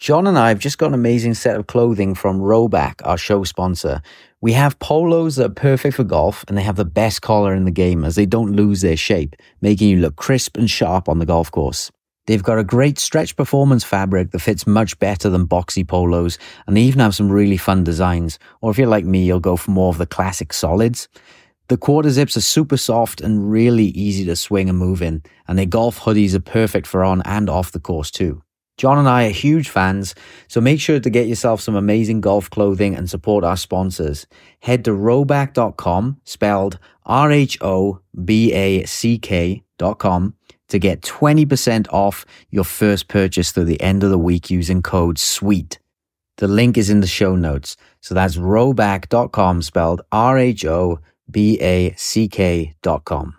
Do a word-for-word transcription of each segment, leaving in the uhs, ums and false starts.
John and I have just got an amazing set of clothing from Rhoback, our show sponsor. We have polos that are perfect for golf, and they have the best collar in the game as they don't lose their shape, making you look crisp and sharp on the golf course. They've got a great stretch performance fabric that fits much better than boxy polos, and they even have some really fun designs. Or if you're like me, you'll go for more of the classic solids. The quarter zips are super soft and really easy to swing and move in, and their golf hoodies are perfect for on and off the course too. John and I are huge fans, so make sure to get yourself some amazing golf clothing and support our sponsors. Head to rhoback dot com, spelled R H O B A C K dot com, to get twenty percent off your first purchase through the end of the week using code SWEET. The link is in the show notes. So that's rhoback dot com, spelled R H O B A C K dot com.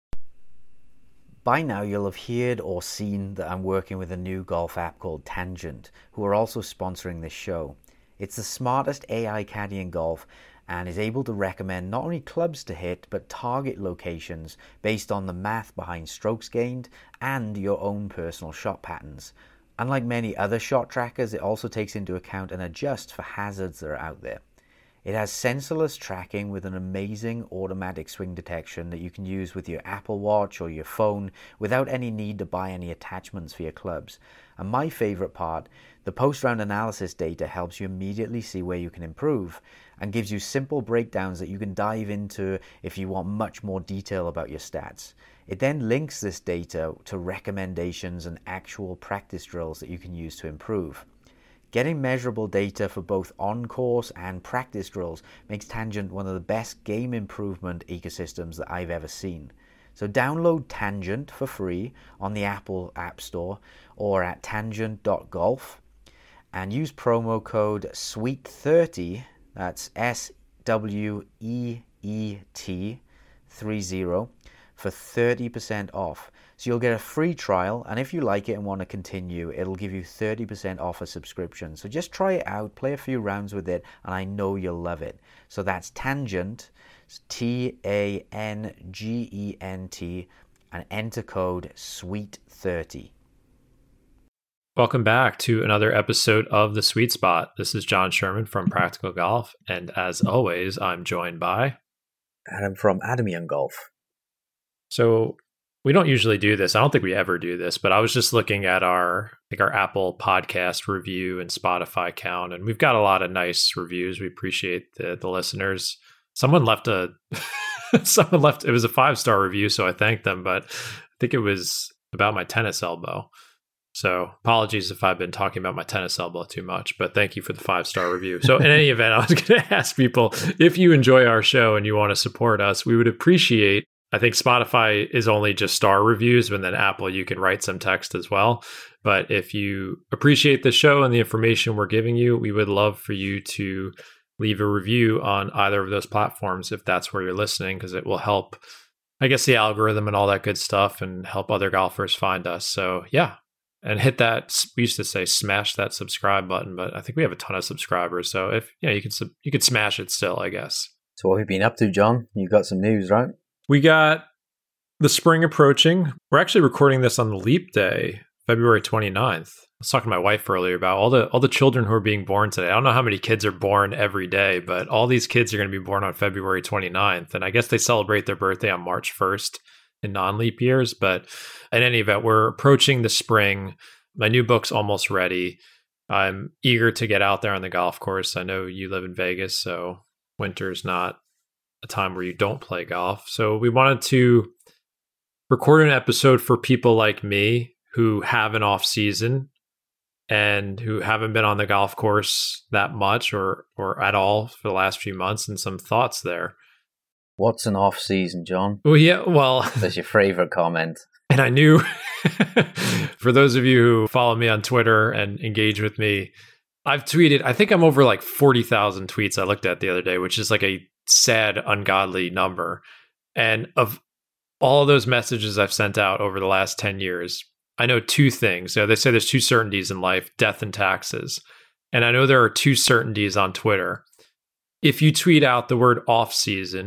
By now, you'll have heard or seen that I'm working with a new golf app called Tangent, who are also sponsoring this show. It's the smartest A I caddy in golf and is able to recommend not only clubs to hit, but target locations based on the math behind strokes gained and your own personal shot patterns. Unlike many other shot trackers, it also takes into account and adjusts for hazards that are out there. It has sensorless tracking with an amazing automatic swing detection that you can use with your Apple Watch or your phone without any need to buy any attachments for your clubs. And my favorite part, the post-round analysis data helps you immediately see where you can improve and gives you simple breakdowns that you can dive into if you want much more detail about your stats. It then links this data to recommendations and actual practice drills that you can use to improve. Getting measurable data for both on-course and practice drills makes Tangent one of the best game improvement ecosystems that I've ever seen. So download Tangent for free on the Apple App Store or at tangent dot golf and use promo code SWEET thirty, that's S W E E T thirty, for thirty percent off. So you'll get a free trial, and if you like it and want to continue, it'll give you thirty percent off a subscription. So just try it out, play a few rounds with it, and I know you'll love it. So that's Tangent, T A N G E N T, and enter code SWEET thirty. Welcome back to another episode of The Sweet Spot. This is John Sherman from Practical Golf, and as always, I'm joined by Adam from Adam Young Golf. So we don't usually do this. I don't think we ever do this, but I was just looking at our like our Apple podcast review and Spotify count, and we've got a lot of nice reviews. We appreciate the the listeners. Someone left a someone left it was a five star review, so I thanked them, but I think it was about my tennis elbow. So apologies if I've been talking about my tennis elbow too much, but thank you for the five star review. So in any event, I was going to ask people, if you enjoy our show and you want to support us, we would appreciate, I think Spotify is only just star reviews, and then Apple, you can write some text as well. But if you appreciate the show and the information we're giving you, we would love for you to leave a review on either of those platforms if that's where you're listening, because it will help, I guess, the algorithm and all that good stuff and help other golfers find us. So yeah, and hit that, we used to say smash that subscribe button, but I think we have a ton of subscribers. So if, yeah, you could, you could smash it still, I guess. So what have you been up to, John? You got some news, right? We got the spring approaching. We're actually recording this on the leap day, February twenty-ninth. I was talking to my wife earlier about all the all the children who are being born today. I don't know how many kids are born every day, but all these kids are going to be born on February twenty-ninth. And I guess they celebrate their birthday on March first in non-leap years. But in any event, we're approaching the spring. My new book's almost ready. I'm eager to get out there on the golf course. I know you live in Vegas, so winter's not a time where you don't play golf. So we wanted to record an episode for people like me who have an off season and who haven't been on the golf course that much or or at all for the last few months, and some thoughts there. What's an off season, John? Well, yeah, well, that's your favorite comment. And I knew for those of you who follow me on Twitter and engage with me, I've tweeted, I think I'm over like forty thousand tweets I looked at the other day, which is like a sad, ungodly number. And of all of those messages I've sent out over the last ten years, I know two things. So they say there's two certainties in life, death and taxes. And I know there are two certainties on Twitter. If you tweet out the word off season,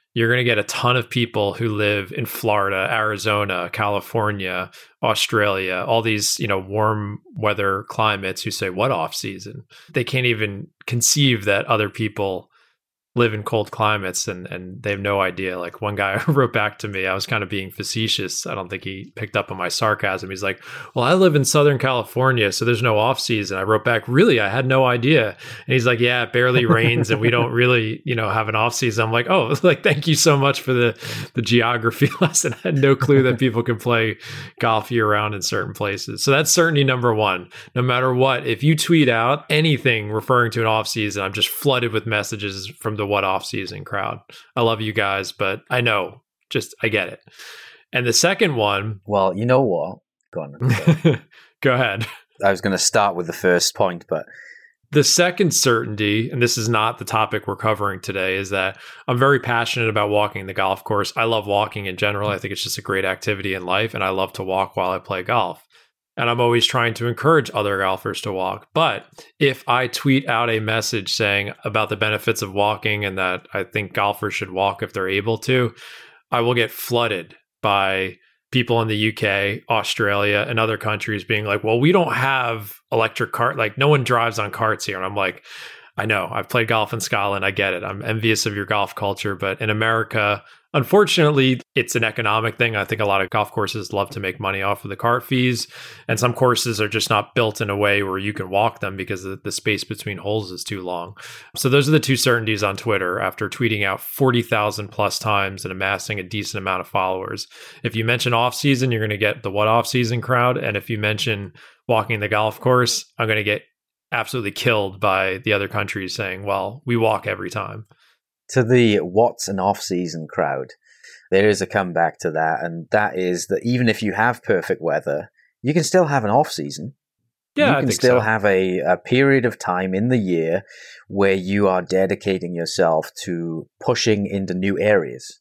you're going to get a ton of people who live in Florida, Arizona, California, Australia, all these, you know, warm weather climates who say, what off season? They can't even conceive that other people live in cold climates, and and they have no idea. Like one guy wrote back to me, I was kind of being facetious. I don't think he picked up on my sarcasm. He's like, well, I live in Southern California, so there's no off season. I wrote back, really? I had no idea. And he's like, yeah, it barely rains and we don't really, you know, have an off season. I'm like, oh, like, thank you so much for the, the geography lesson. I had no clue that people can play golf year round in certain places. So that's certainty number one. No matter what, if you tweet out anything referring to an off season, I'm just flooded with messages from the what off season crowd. I love you guys, but I know, just I get it. And the second one, well, you know what? Go on. Go ahead. I was going to start with the first point, but the second certainty, and this is not the topic we're covering today, is that I'm very passionate about walking the golf course. I love walking in general. I think it's just a great activity in life, and I love to walk while I play golf. And I'm always trying to encourage other golfers to walk. But if I tweet out a message saying about the benefits of walking and that I think golfers should walk if they're able to, I will get flooded by people in the U K, Australia, and other countries being like, well, we don't have electric cart. Like no one drives on carts here. And I'm like, I know, I've played golf in Scotland. I get it. I'm envious of your golf culture. But in America, unfortunately, it's an economic thing. I think a lot of golf courses love to make money off of the cart fees. And some courses are just not built in a way where you can walk them because the, the space between holes is too long. So those are the two certainties on Twitter after tweeting out forty thousand plus times and amassing a decent amount of followers. If you mention off season, you're going to get the what off season crowd. And if you mention walking the golf course, I'm going to get absolutely killed by the other countries saying, well, we walk every time. To the what's an off-season crowd, there is a comeback to that, and that is that even if you have perfect weather, you can still have an off-season. Yeah, you I can think still so. have a, a period of time in the year where you are dedicating yourself to pushing into new areas.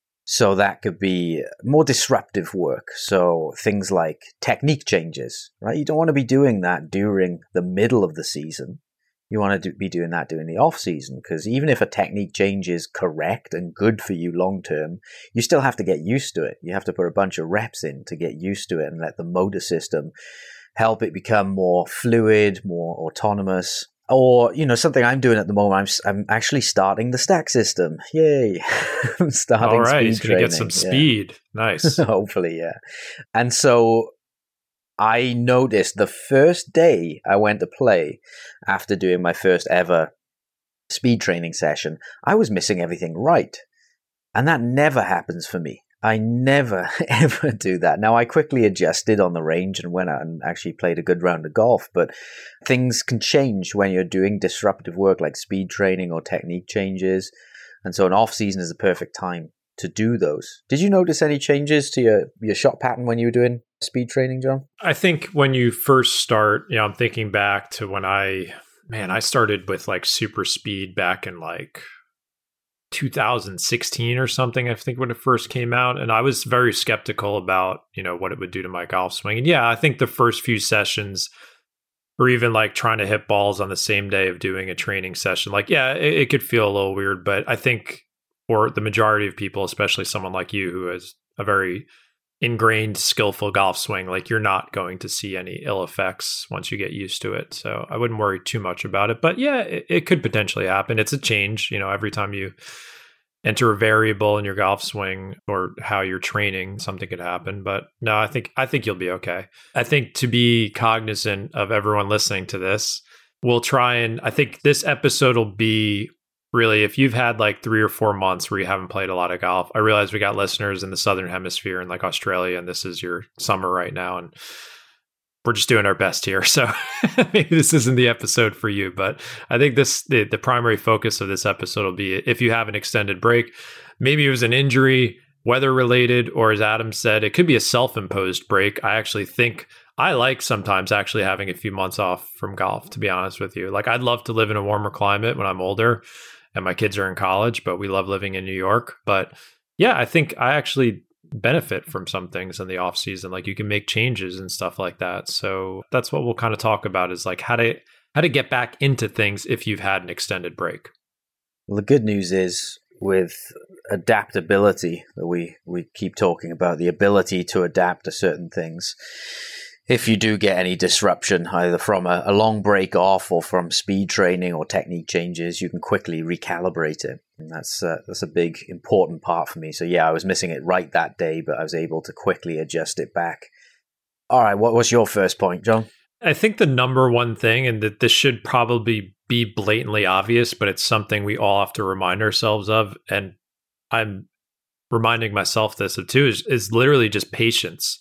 So that could be more disruptive work. So things like technique changes, right? You don't want to be doing that during the middle of the season. You want to do, be doing that during the off season, because even if a technique change is correct and good for you long term, you still have to get used to it. You have to put a bunch of reps in to get used to it and let the motor system help it become more fluid, more autonomous. Or, you know, something I'm doing at the moment, I'm, I'm actually starting the stack system. Yay. I'm starting All right, speed he's going to get some training. speed. Yeah. Nice. Hopefully, yeah. And so I noticed the first day I went to play after doing my first ever speed training session, I was missing everything right. And that never happens for me. I never, ever do that. Now, I quickly adjusted on the range and went out and actually played a good round of golf, but things can change when you're doing disruptive work like speed training or technique changes. And so an off season is the perfect time to do those. Did you notice any changes to your, your shot pattern when you were doing speed training, John? I think when you first start, you know, I'm thinking back to when I, man, I started with like super speed back in like two thousand sixteen or something, I think, when it first came out. And I was very skeptical about, you know, what it would do to my golf swing. And yeah, I think the first few sessions, or even like trying to hit balls on the same day of doing a training session, like, yeah, it, it could feel a little weird. But I think for the majority of people, especially someone like you who has a very ingrained, skillful golf swing, like you're not going to see any ill effects once you get used to it. So I wouldn't worry too much about it. But yeah, it, it could potentially happen. It's a change. You know, every time you enter a variable in your golf swing or how you're training, something could happen. But no, I think I think you'll be okay. I think to be cognizant of everyone listening to this, we'll try and I think this episode will be really, if you've had like three or four months where you haven't played a lot of golf. I realize we got listeners in the Southern Hemisphere and like Australia, and this is your summer right now. And we're just doing our best here. So maybe this isn't the episode for you, but I think this, the, the primary focus of this episode will be if you have an extended break, maybe it was an injury, weather related, or as Adam said, it could be a self-imposed break. I actually think I like sometimes actually having a few months off from golf, to be honest with you. Like I'd love to live in a warmer climate when I'm older and my kids are in college, but we love living in New York. But yeah, I think I actually benefit from some things in the off season. Like you can make changes and stuff like that. So that's what we'll kind of talk about is like how to how to get back into things if you've had an extended break. Well, the good news is with adaptability that we, we keep talking about, the ability to adapt to certain things. If you do get any disruption, either from a, a long break off or from speed training or technique changes, you can quickly recalibrate it. And that's, uh, that's a big, important part for me. So yeah, I was missing it right that day, but I was able to quickly adjust it back. All right, what was your first point, John? I think the number one thing, and that this should probably be blatantly obvious, but it's something we all have to remind ourselves of, and I'm reminding myself this of too, is, is literally just patience.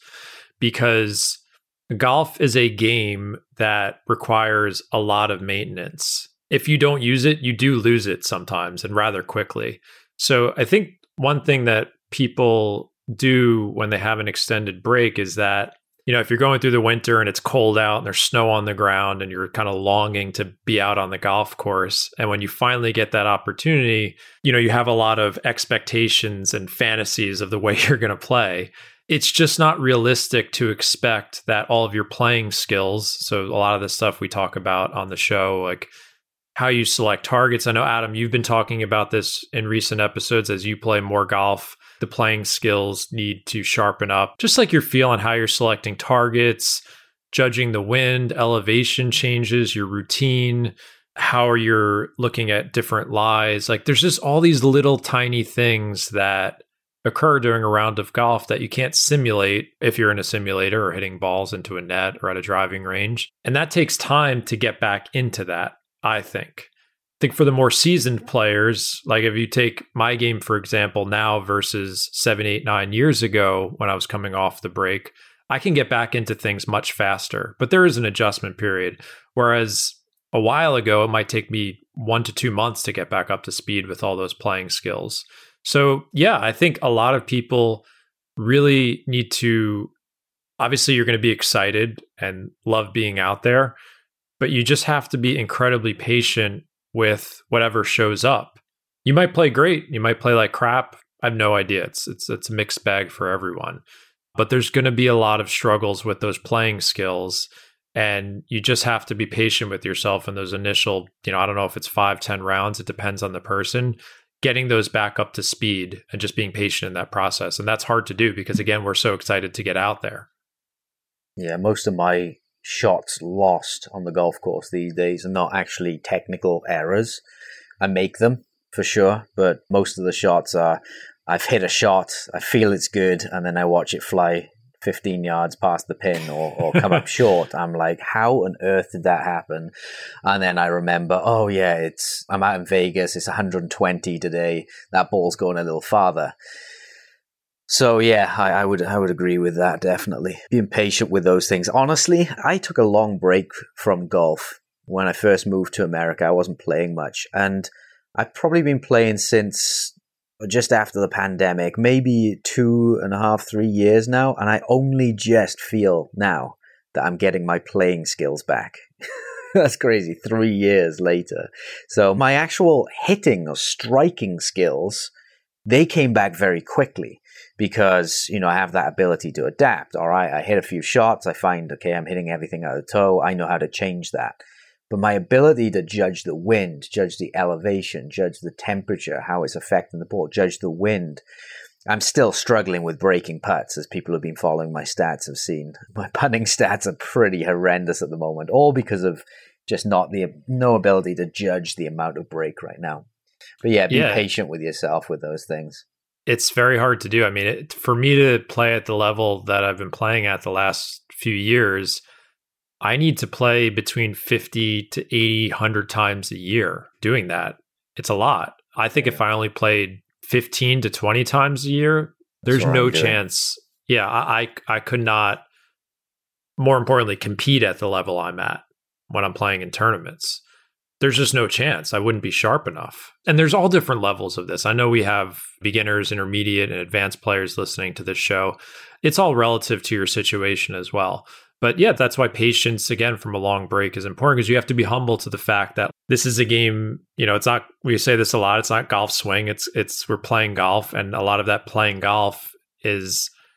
Because golf is a game that requires a lot of maintenance. If you don't use it, you do lose it sometimes, and rather quickly. So I think one thing that people do when they have an extended break is that, you know, if you're going through the winter and it's cold out and there's snow on the ground and you're kind of longing to be out on the golf course, and when you finally get that opportunity, you know, you have a lot of expectations and fantasies of the way you're going to play. It's just not realistic to expect that all of your playing skills, so a lot of the stuff we talk about on the show, like how you select targets. I know, Adam, you've been talking about this in recent episodes as you play more golf. The playing skills need to sharpen up, just like your feel on how you're selecting targets, judging the wind, elevation changes, your routine, how you're looking at different lies. Like there's just all these little tiny things that occur during a round of golf that you can't simulate if you're in a simulator or hitting balls into a net or at a driving range. And that takes time to get back into that, I think. I think for the more seasoned players, like if you take my game, for example, now versus seven, eight, nine years ago when I was coming off the break, I can get back into things much faster. But there is an adjustment period. Whereas a while ago, it might take me one to two months to get back up to speed with all those playing skills. So yeah, I think a lot of people really need to, obviously you're going to be excited and love being out there, but you just have to be incredibly patient with whatever shows up. You might play great, you might play like crap. I have no idea. It's it's it's a mixed bag for everyone. But there's going to be a lot of struggles with those playing skills, and you just have to be patient with yourself in those initial, you know, I don't know if it's five, ten rounds, it depends on the person, getting those back up to speed and just being patient in that process. And that's hard to do because again, we're so excited to get out there. Yeah, most of my shots lost on the golf course these days are not actually technical errors. I make them for sure, but most of the shots are I've hit a shot, I feel it's good, and then I watch it fly fifteen yards past the pin or, or come up short. I'm like, how on earth did that happen? And then I remember, oh yeah, it's I'm out in Vegas, it's one hundred twenty today, that ball's going a little farther. So yeah, I, I would I would agree with that, definitely. Being patient with those things. Honestly, I took a long break from golf. When I first moved to America, I wasn't playing much. And I've probably been playing since just after the pandemic, maybe two and a half, three years now. And I only just feel now that I'm getting my playing skills back. That's crazy, three years later. So my actual hitting or striking skills, they came back very quickly. Because, you know, I have that ability to adapt. All right, I hit a few shots. I find, okay, I'm hitting everything out of the toe. I know how to change that. But my ability to judge the wind, judge the elevation, judge the temperature, how it's affecting the ball, judge the wind. I'm still struggling with breaking putts, as people who've been following my stats have seen. My putting stats are pretty horrendous at the moment, all because of just not the no ability to judge the amount of break right now. But yeah, be yeah. patient with yourself with those things. It's very hard to do. I mean, it, for me to play at the level that I've been playing at the last few years, I need to play between fifty to eighty, one hundred times a year doing that. It's a lot. I think yeah. if I only played fifteen to twenty times a year, there's no chance. Yeah, I, I I could not, more importantly, compete at the level I'm at when I'm playing in tournaments. There's just no chance. I wouldn't be sharp enough. And there's all different levels of this. I know we have beginners, intermediate, and advanced players listening to this show. It's all relative to your situation as well. But yeah, that's why patience, again, from a long break is important, because you have to be humble to the fact that this is a game, you know, it's not, we say this a lot, it's not golf swing. It's, it's, we're playing golf. And a lot of that playing golf is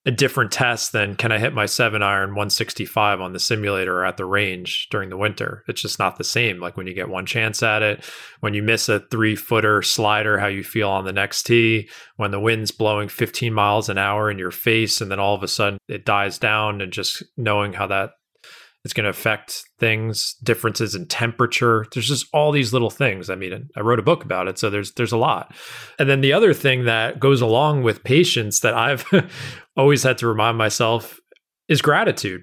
a different test than can I hit my seven iron one sixty-five on the simulator or at the range during the winter. It's just not the same. Like when you get one chance at it, when you miss a three footer slider, how you feel on the next tee, when the wind's blowing fifteen miles an hour in your face and then all of a sudden it dies down, and just knowing how that it's going to affect things, differences in temperature. There's just all these little things. I mean, I wrote a book about it, so there's there's a lot. And then the other thing that goes along with patience that I've always had to remind myself is gratitude.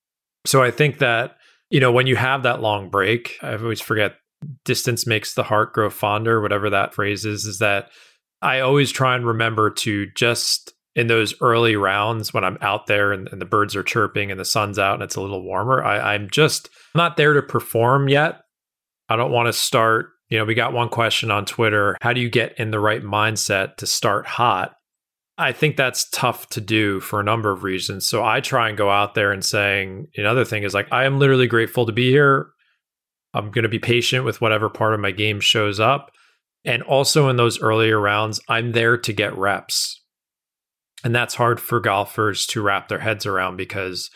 So I think that, you know, when you have that long break, I always forget distance makes the heart grow fonder, whatever that phrase is, is that I always try and remember to just in those early rounds when I'm out there and, and the birds are chirping and the sun's out and it's a little warmer, I, I'm just not there to perform yet. I don't want to start, you know, we got one question on Twitter, how do you get in the right mindset to start hot? I think that's tough to do for a number of reasons. So I try and go out there and saying, another thing is like, I am literally grateful to be here. I'm going to be patient with whatever part of my game shows up. And also in those earlier rounds, I'm there to get reps. And that's hard for golfers to wrap their heads around because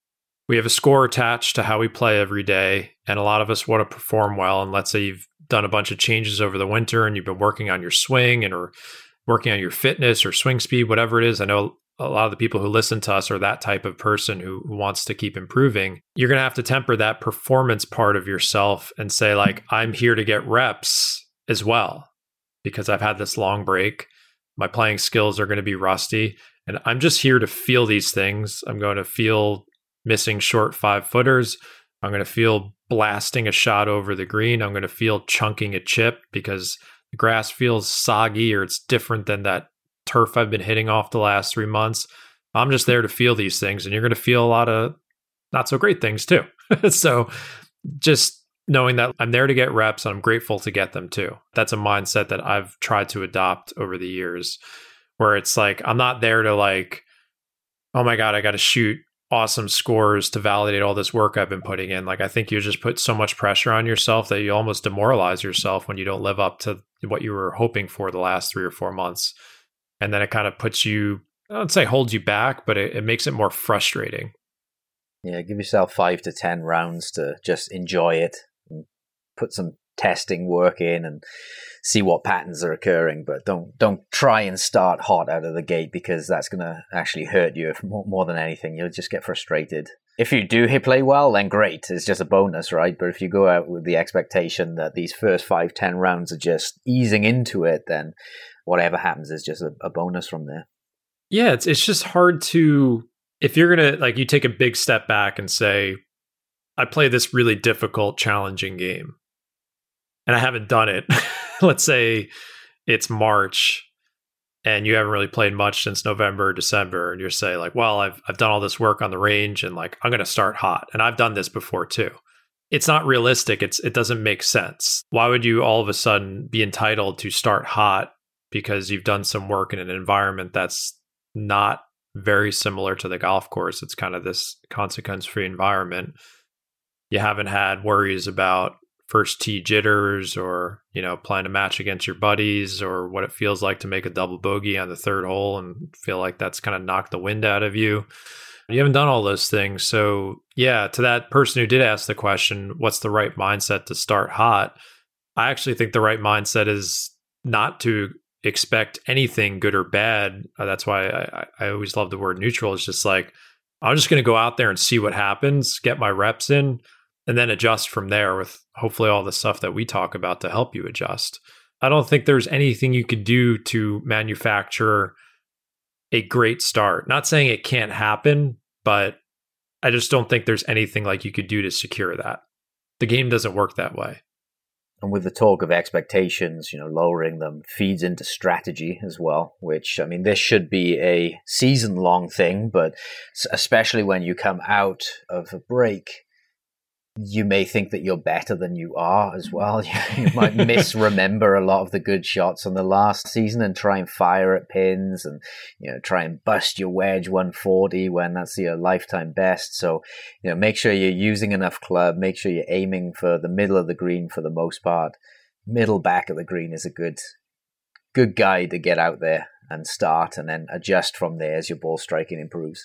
we have a score attached to how we play every day. And a lot of us want to perform well. And let's say you've done a bunch of changes over the winter and you've been working on your swing and or working on your fitness or swing speed, whatever it is. I know a lot of the people who listen to us are that type of person who, who wants to keep improving. You're going to have to temper that performance part of yourself and say, like, I'm here to get reps as well because I've had this long break. My playing skills are going to be rusty. And I'm just here to feel these things. I'm going to feel missing short five footers. I'm going to feel blasting a shot over the green. I'm going to feel chunking a chip because the grass feels soggy or it's different than that turf I've been hitting off the last three months. I'm just there to feel these things. And you're going to feel a lot of not so great things too. So just knowing that I'm there to get reps and I'm grateful to get them too. That's a mindset that I've tried to adopt over the years where it's like, I'm not there to like, oh my God, I got to shoot awesome scores to validate all this work I've been putting in. Like, I think you just put so much pressure on yourself that you almost demoralize yourself when you don't live up to what you were hoping for the last three or four months. And then it kind of puts you, I don't say holds you back, but it, it makes it more frustrating. Yeah, give yourself five to ten rounds to just enjoy it. Put some testing work in and see what patterns are occurring, but don't don't try and start hot out of the gate because that's going to actually hurt you more, more than anything. You'll just get frustrated. If you do hit play well, then great. It's just a bonus, right? But if you go out with the expectation that these first five, ten rounds are just easing into it, then whatever happens is just a, a bonus from there. Yeah, it's it's just hard to, if you're going to, like, you take a big step back and say, I play this really difficult, challenging game. And I haven't done it. Let's say it's March and you haven't really played much since November or December. And you're saying like, well, I've I've done all this work on the range and like, I'm going to start hot. And I've done this before too. It's not realistic. It's It doesn't make sense. Why would you all of a sudden be entitled to start hot because you've done some work in an environment that's not very similar to the golf course? It's kind of this consequence-free environment. You haven't had worries about first tee jitters or, you know, playing a match against your buddies or what it feels like to make a double bogey on the third hole and feel like that's kind of knocked the wind out of you. You haven't done all those things. So yeah, to that person who did ask the question, what's the right mindset to start hot? I actually think the right mindset is not to expect anything good or bad. Uh, that's why I, I always love the word neutral. It's just like, I'm just going to go out there and see what happens, get my reps in, and then adjust from there with hopefully all the stuff that we talk about to help you adjust. I don't think there's anything you could do to manufacture a great start. Not saying it can't happen, but I just don't think there's anything like you could do to secure that. The game doesn't work that way. And with the talk of expectations, you know, lowering them feeds into strategy as well, which, I mean, this should be a season-long thing, but especially when you come out of a break, you may think that you're better than you are as well. You might misremember a lot of the good shots on the last season and try and fire at pins and, you know, try and bust your wedge one forty when that's your lifetime best. So, you know, make sure you're using enough club. Make sure you're aiming for the middle of the green for the most part. Middle back of the green is a good, good guide to get out there and start and then adjust from there as your ball striking improves.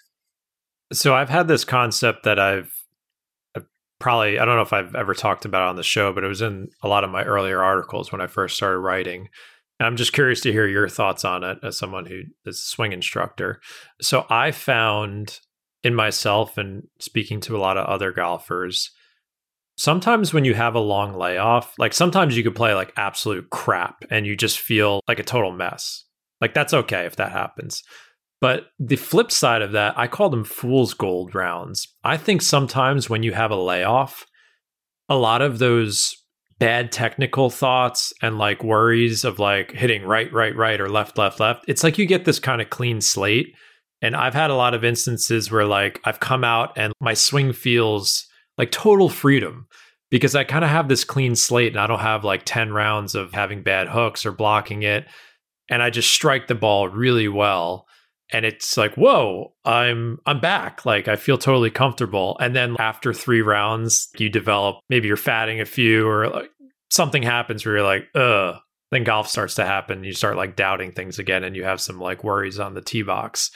So I've had this concept that I've, I've probably, I don't know if I've ever talked about it on the show, but it was in a lot of my earlier articles when I first started writing. And I'm just curious to hear your thoughts on it as someone who is a swing instructor. So I found in myself and speaking to a lot of other golfers, sometimes when you have a long layoff, like sometimes you could play like absolute crap and you just feel like a total mess. Like that's okay if that happens. But the flip side of that, I call them fool's gold rounds. I think sometimes when you have a layoff, a lot of those bad technical thoughts and like worries of like hitting right, right, right, or left, left, left, it's like you get this kind of clean slate. And I've had a lot of instances where like I've come out and my swing feels like total freedom because I kind of have this clean slate and I don't have like ten rounds of having bad hooks or blocking it. And I just strike the ball really well. And it's like, whoa, I'm I'm back. Like I feel totally comfortable. And then after three rounds, you develop, maybe you're fatting a few or like something happens where you're like, ugh. Then golf starts to happen. You start like doubting things again and you have some like worries on the tee box.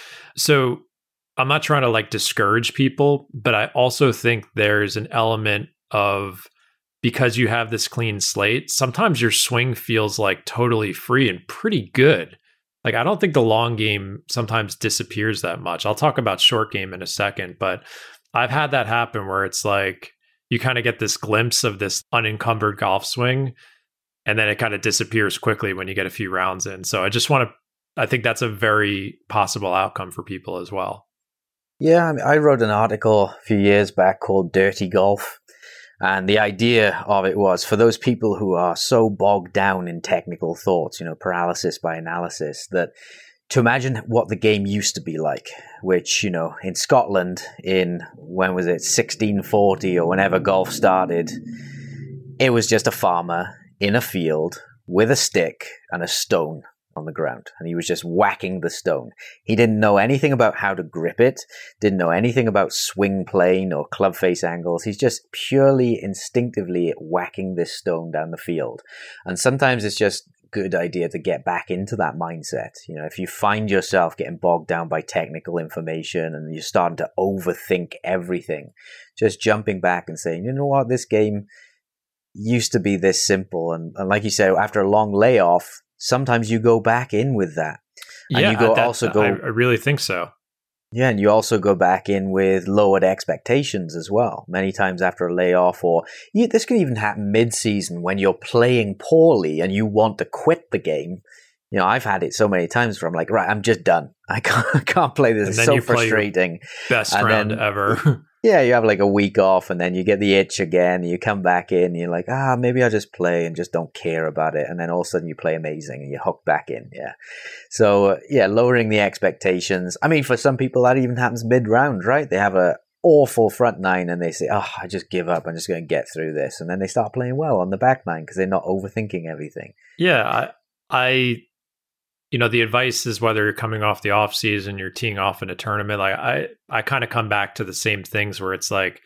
So I'm not trying to like discourage people, but I also think there's an element of, because you have this clean slate, sometimes your swing feels like totally free and pretty good. Like, I don't think the long game sometimes disappears that much. I'll talk about short game in a second, but I've had that happen where it's like you kind of get this glimpse of this unencumbered golf swing, and then it kind of disappears quickly when you get a few rounds in. So I just want to, I think that's a very possible outcome for people as well. Yeah, I mean, I wrote an article a few years back called Dirty Golf. And the idea of it was for those people who are so bogged down in technical thoughts, you know, paralysis by analysis, that to imagine what the game used to be like, which, you know, in Scotland in, when was it, sixteen forty or whenever golf started, it was just a farmer in a field with a stick and a stone on the ground, and he was just whacking the stone. He didn't know anything about how to grip it, didn't know anything about swing plane or club face angles. He's just purely instinctively whacking this stone down the field. And sometimes it's just a good idea to get back into that mindset. You know, if you find yourself getting bogged down by technical information and you're starting to overthink everything, just jumping back and saying, you know what, this game used to be this simple. And, and like you said, after a long layoff, sometimes you go back in with that. And yeah, you go that, also go. I, I really think so. Yeah, and you also go back in with lowered expectations as well. Many times after a layoff, or yeah, this can even happen mid-season when you're playing poorly and you want to quit the game. You know, I've had it so many times where I'm like, right, I'm just done. I can't, I can't play this. It's so frustrating. Best and round then, ever. Yeah, you have like a week off and then you get the itch again. And you come back in and you're like, ah, maybe I'll just play and just don't care about it. And then all of a sudden you play amazing and you hook back in. Yeah. So, uh, yeah, lowering the expectations. I mean, for some people, that even happens mid-round, right? They have a awful front nine and they say, oh, I just give up. I'm just going to get through this. And then they start playing well on the back nine because they're not overthinking everything. Yeah, I, I you know, the advice is whether you're coming off the off season, you're teeing off in a tournament. Like I, I kind of come back to the same things where it's like,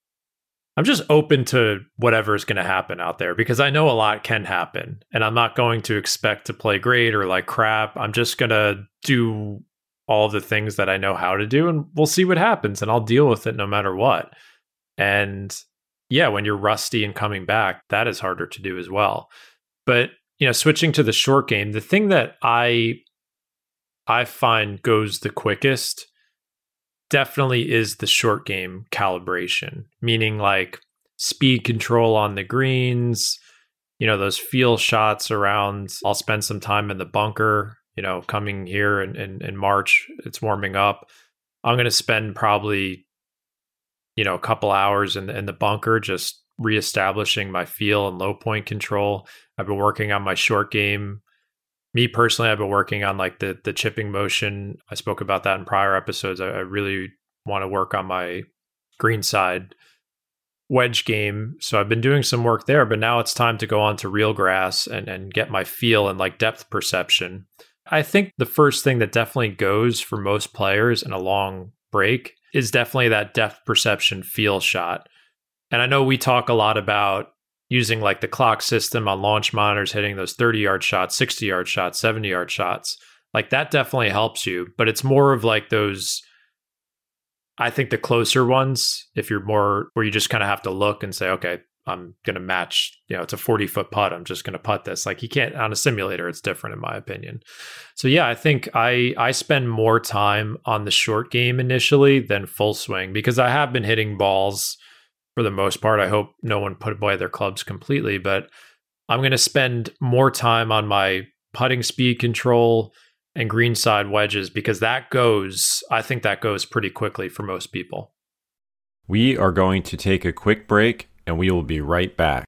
I'm just open to whatever is going to happen out there because I know a lot can happen and I'm not going to expect to play great or like crap. I'm just going to do all of the things that I know how to do and we'll see what happens and I'll deal with it no matter what. And yeah, when you're rusty and coming back, that is harder to do as well. But you know, switching to the short game, the thing that I I find goes the quickest definitely is the short game calibration, meaning like speed control on the greens, you know, those feel shots around. I'll spend some time in the bunker, you know, coming here in, in, in March, it's warming up. I'm going to spend probably, you know, a couple hours in the, in the bunker just reestablishing my feel and low point control. I've been working on my short game. Me personally, I've been working on like the the chipping motion. I spoke about that in prior episodes. I, I really want to work on my green side wedge game. So I've been doing some work there, but now it's time to go on to real grass and, and get my feel and like depth perception. I think the first thing that definitely goes for most players in a long break is definitely that depth perception feel shot. And I know we talk a lot about using like the clock system on launch monitors, hitting those thirty-yard shots, sixty-yard shots, seventy-yard shots. Like that definitely helps you, but it's more of like those, I think the closer ones, if you're more where you just kind of have to look and say, okay, I'm going to match, you know, it's a forty foot putt. I'm just going to putt this. Like you can't on a simulator. It's different in my opinion. So yeah, I think I, I spend more time on the short game initially than full swing because I have been hitting balls for the most part. I hope no one put away their clubs completely, but I'm going to spend more time on my putting speed control and greenside wedges because that goes, I think that goes pretty quickly for most people. We are going to take a quick break and we will be right back.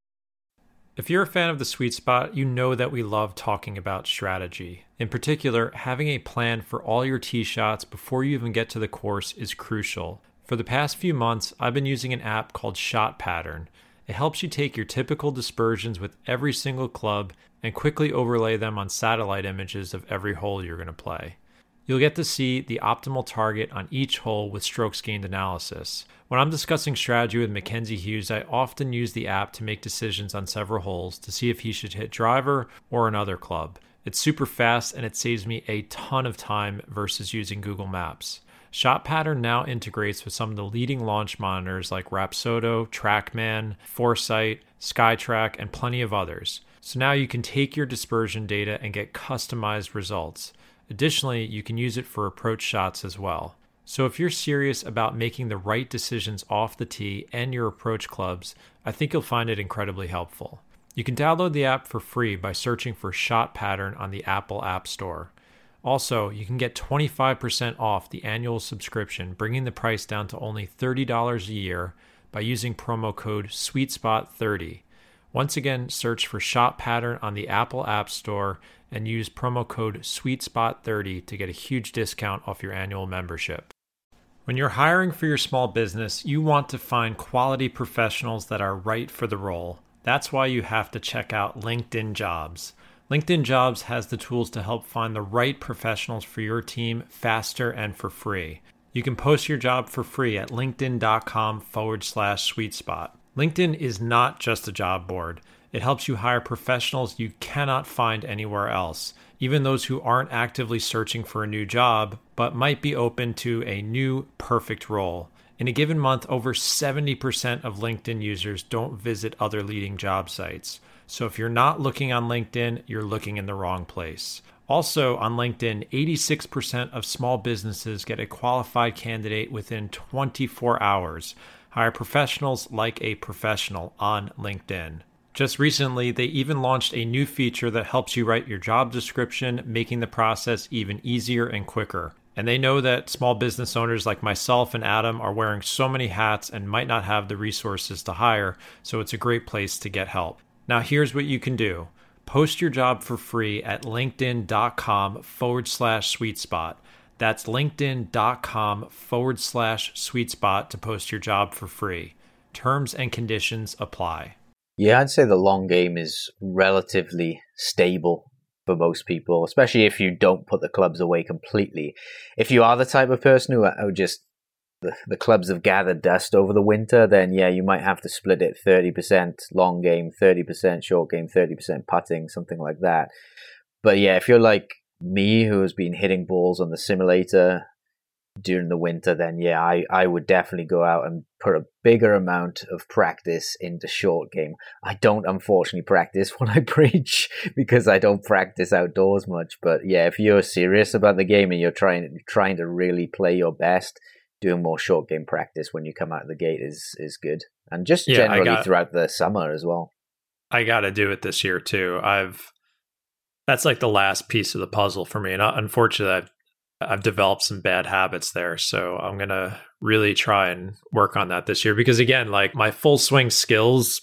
If you're a fan of The Sweet Spot, you know that we love talking about strategy. In particular, having a plan for all your tee shots before you even get to the course is crucial. For the past few months, I've been using an app called Shot Pattern. It helps you take your typical dispersions with every single club and quickly overlay them on satellite images of every hole you're going to play. You'll get to see the optimal target on each hole with strokes gained analysis. When I'm discussing strategy with Mackenzie Hughes, I often use the app to make decisions on several holes to see if he should hit driver or another club. It's super fast and it saves me a ton of time versus using Google Maps. Shot Pattern now integrates with some of the leading launch monitors like Rapsodo, TrackMan, Foresight, SkyTrack, and plenty of others. So now you can take your dispersion data and get customized results. Additionally, you can use it for approach shots as well. So if you're serious about making the right decisions off the tee and your approach clubs, I think you'll find it incredibly helpful. You can download the app for free by searching for Shot Pattern on the Apple App Store. Also, you can get twenty-five percent off the annual subscription, bringing the price down to only thirty dollars a year by using promo code sweet spot thirty. Once again, search for Shot Pattern on the Apple App Store and use promo code sweet spot thirty to get a huge discount off your annual membership. When you're hiring for your small business, you want to find quality professionals that are right for the role. That's why you have to check out LinkedIn Jobs. LinkedIn Jobs has the tools to help find the right professionals for your team faster and for free. You can post your job for free at linkedin.com forward slash sweet spot. LinkedIn is not just a job board. It helps you hire professionals you cannot find anywhere else, even those who aren't actively searching for a new job, but might be open to a new perfect role. In a given month, over seventy percent of LinkedIn users don't visit other leading job sites. So if you're not looking on LinkedIn, you're looking in the wrong place. Also on LinkedIn, eighty-six percent of small businesses get a qualified candidate within twenty-four hours. Hire professionals like a professional on LinkedIn. Just recently, they even launched a new feature that helps you write your job description, making the process even easier and quicker. And they know that small business owners like myself and Adam are wearing so many hats and might not have the resources to hire, so it's a great place to get help. Now here's what you can do. Post your job for free at linkedin.com forward slash sweet spot. That's linkedin.com forward slash sweet spot to post your job for free. Terms and conditions apply. Yeah, I'd say the long game is relatively stable for most people, especially if you don't put the clubs away completely. If you are the type of person who, who just, the, the clubs have gathered dust over the winter, then yeah, you might have to split it thirty percent long game, thirty percent short game, thirty percent putting, something like that. But yeah, if you're like me who has been hitting balls on the simulator during the winter, then yeah, I, I would definitely go out and put a bigger amount of practice into short game. I don't unfortunately practice when I preach because I don't practice outdoors much. But yeah, if you're serious about the game and you're trying trying to really play your best, doing more short game practice when you come out of the gate is is good. And just yeah, generally got, throughout the summer as well. I got to do it this year too. I've that's like the last piece of the puzzle for me. And unfortunately, I've I've developed some bad habits there. So I'm going to really try and work on that this year because again, like my full swing skills,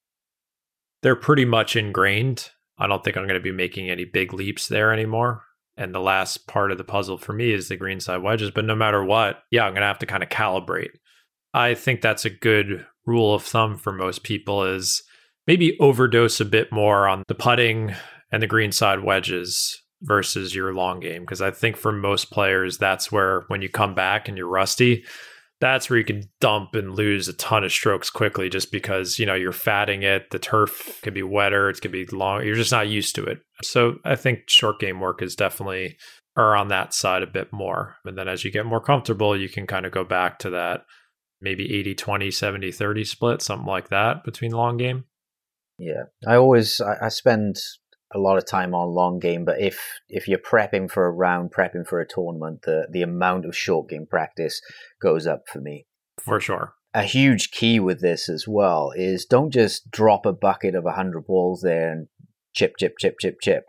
they're pretty much ingrained. I don't think I'm going to be making any big leaps there anymore. And the last part of the puzzle for me is the greenside wedges. But no matter what, yeah, I'm going to have to kind of calibrate. I think that's a good rule of thumb for most people is maybe overdose a bit more on the putting and the greenside wedges versus your long game. Because I think for most players, that's where when you come back and you're rusty, that's where you can dump and lose a ton of strokes quickly just because, you know, you're fatting it. The turf could be wetter. It could be long. You're just not used to it. So I think short game work is definitely are on that side a bit more. And then as you get more comfortable, you can kind of go back to that maybe eighty twenty, seventy thirty split, something like that between long game. Yeah. I always, I, I spend a lot of time on long game, but if if you're prepping for a round, prepping for a tournament, the the amount of short game practice goes up for me. For sure. A huge key with this as well is don't just drop a bucket of one hundred balls there and chip, chip, chip, chip, chip.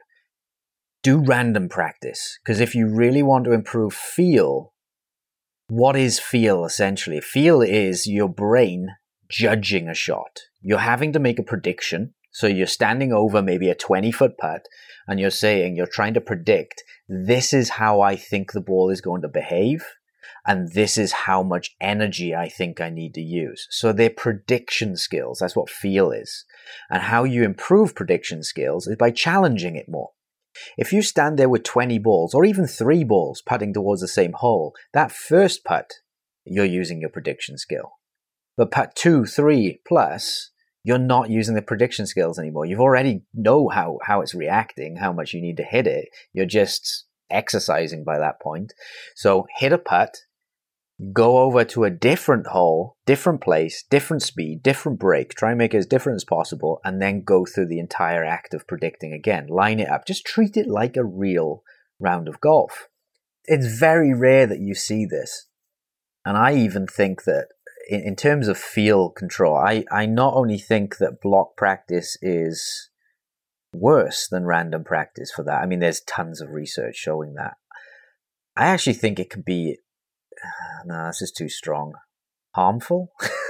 Do random practice, because if you really want to improve feel, what is feel essentially? Feel is your brain judging a shot. You're having to make a prediction. So you're standing over maybe a twenty-foot putt and you're saying, you're trying to predict, this is how I think the ball is going to behave, and this is how much energy I think I need to use. So they're prediction skills. That's what feel is. And how you improve prediction skills is by challenging it more. If you stand there with twenty balls or even three balls putting towards the same hole, that first putt, you're using your prediction skill. But putt two, three plus, you're not using the prediction skills anymore. You've already know how, how it's reacting, how much you need to hit it. You're just exercising by that point. So hit a putt, go over to a different hole, different place, different speed, different break. Try and make it as different as possible, and then go through the entire act of predicting again. Line it up. Just treat it like a real round of golf. It's very rare that you see this. And I even think that in, in terms of feel control, I, I not only think that block practice is worse than random practice for that. I mean, there's tons of research showing that. I actually think it could be, no, this is too strong, harmful.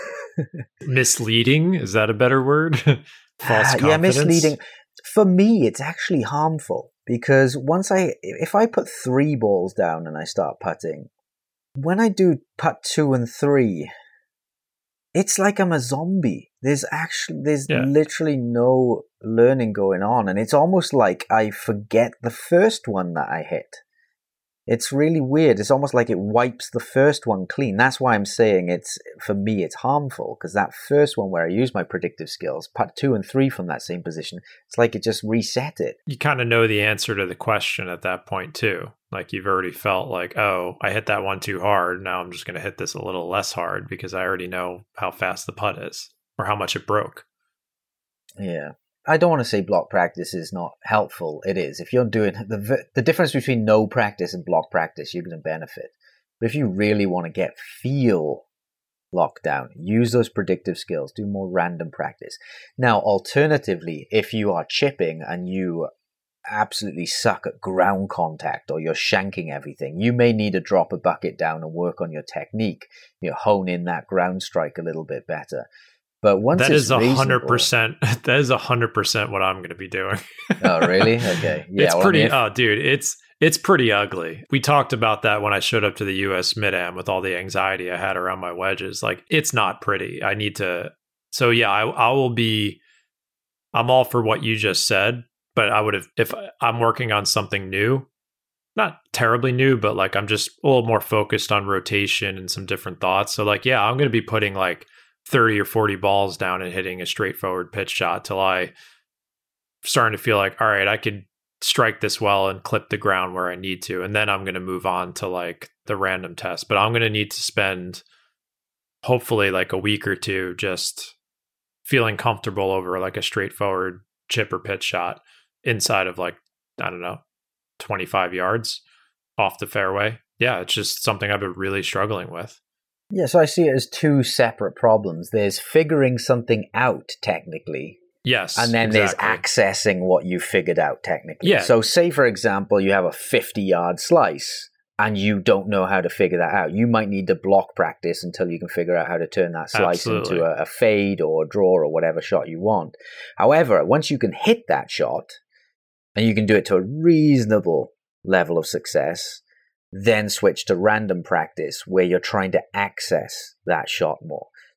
Misleading, is that a better word? False confidence. Yeah, misleading. For me, it's actually harmful because once I, if I put three balls down and I start putting, when I do putt two and three, it's like I'm a zombie. There's actually, there's yeah. literally no learning going on. And it's almost like I forget the first one that I hit. It's really weird. It's almost like it wipes the first one clean. That's why I'm saying it's, for me, it's harmful, because that first one where I use my predictive skills, putt two and three from that same position, it's like it just reset it. You kind of know the answer to the question at that point too. Like you've already felt like, oh, I hit that one too hard. Now I'm just going to hit this a little less hard because I already know how fast the putt is or how much it broke. Yeah. I don't want to say block practice is not helpful. It is. If you're doing the the difference between no practice and block practice, you're going to benefit. But if you really want to get feel locked down, use those predictive skills, do more random practice. Now, alternatively, if you are chipping and you absolutely suck at ground contact or you're shanking everything, you may need to drop a bucket down and work on your technique. You know, hone in that ground strike a little bit better. But once that it's is a hundred percent, that is a hundred percent what I'm going to be doing. Oh, really? Okay. Yeah. It's well, pretty. I mean, if, oh, dude, it's it's pretty ugly. We talked about that when I showed up to the U S Mid-Am with all the anxiety I had around my wedges. Like, it's not pretty. I need to. So yeah, I, I will be. I'm all for what you just said, but I would have if I'm working on something new, not terribly new, but like I'm just a little more focused on rotation and some different thoughts. So like, yeah, I'm going to be putting like thirty or forty balls down and hitting a straightforward pitch shot till I starting to feel like, all right, I could strike this well and clip the ground where I need to. And then I'm going to move on to like the random test, but I'm going to need to spend hopefully like a week or two just feeling comfortable over like a straightforward chip or pitch shot inside of like, I don't know, twenty-five yards off the fairway. Yeah. It's just something I've been really struggling with. Yeah, so I see it as two separate problems. There's figuring something out technically. Yes. And then exactly. there's accessing what you figured out technically. Yeah. So say, for example, you have a fifty-yard slice and you don't know how to figure that out. You might need to block practice until you can figure out how to turn that slice Absolutely. into a, a fade or a draw or whatever shot you want. However, once you can hit that shot and you can do it to a reasonable level of success, then switch to random practice where you're trying to access that shot more.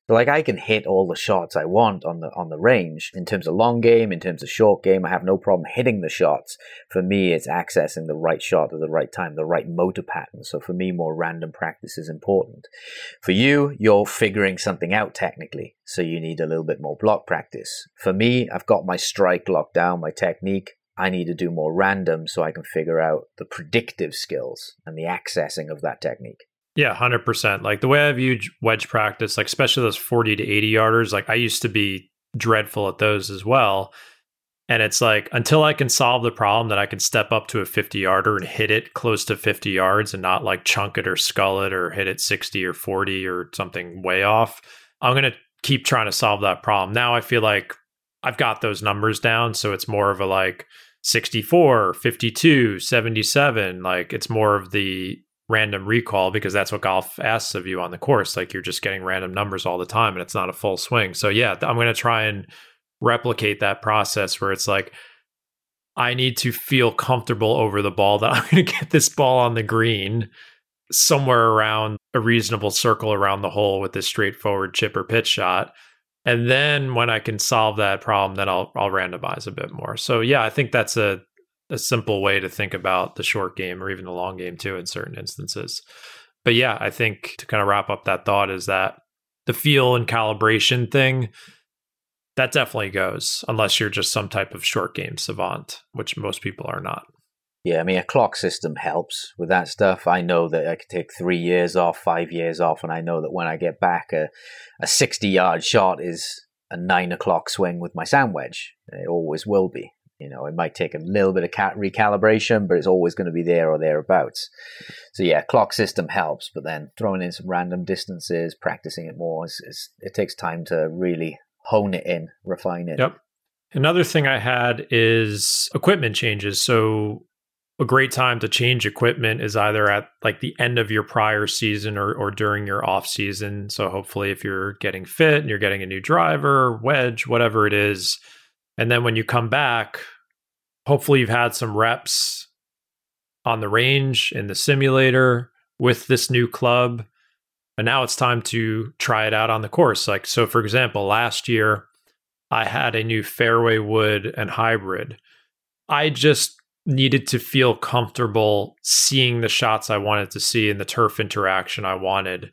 Like I can hit all the shots I want on the on the range in terms of long game, in terms of short game. I have no problem hitting the shots. For me, it's accessing the right shot at the right time, the right motor pattern. So for me, more random practice is important. For you, you're figuring something out technically, so you need a little bit more block practice. For me, I've got my strike locked down, my technique. I need to do more random so I can figure out the predictive skills and the accessing of that technique. Yeah, one hundred percent. Like the way I view wedge practice, like especially those forty to eighty yarders, like I used to be dreadful at those as well. And it's like, until I can solve the problem that I can step up to a fifty yarder and hit it close to fifty yards and not like chunk it or skull it or hit it sixty or forty or something way off, I'm going to keep trying to solve that problem. Now I feel like I've got those numbers down. So it's more of a like sixty-four, fifty-two, seventy-seven. Like it's more of the random recall, because that's what golf asks of you on the course. Like you're just getting random numbers all the time and it's not a full swing. So yeah, I'm going to try and replicate that process where it's like, I need to feel comfortable over the ball that I'm going to get this ball on the green somewhere around a reasonable circle around the hole with this straightforward chip or pitch shot. And then when I can solve that problem, then I'll I'll randomize a bit more. So yeah, I think that's a a simple way to think about the short game or even the long game too in certain instances. But yeah, I think to kind of wrap up that thought is that the feel and calibration thing, that definitely goes, unless you're just some type of short game savant, which most people are not. Yeah, I mean, a clock system helps with that stuff. I know that I could take three years off, five years off, and I know that when I get back, a, a sixty-yard shot is a nine o'clock swing with my sand wedge. It always will be. You know, it might take a little bit of recalibration, but it's always going to be there or thereabouts. So yeah, clock system helps, but then throwing in some random distances, practicing it more, is, is, it takes time to really hone it in, refine it. Yep. Another thing I had is equipment changes. So a great time to change equipment is either at like the end of your prior season or, or during your off season. So hopefully if you're getting fit and you're getting a new driver, wedge, whatever it is, and then when you come back, hopefully you've had some reps on the range in the simulator with this new club. And now it's time to try it out on the course. Like, so for example, last year I had a new fairway wood and hybrid. I just needed to feel comfortable seeing the shots I wanted to see and the turf interaction I wanted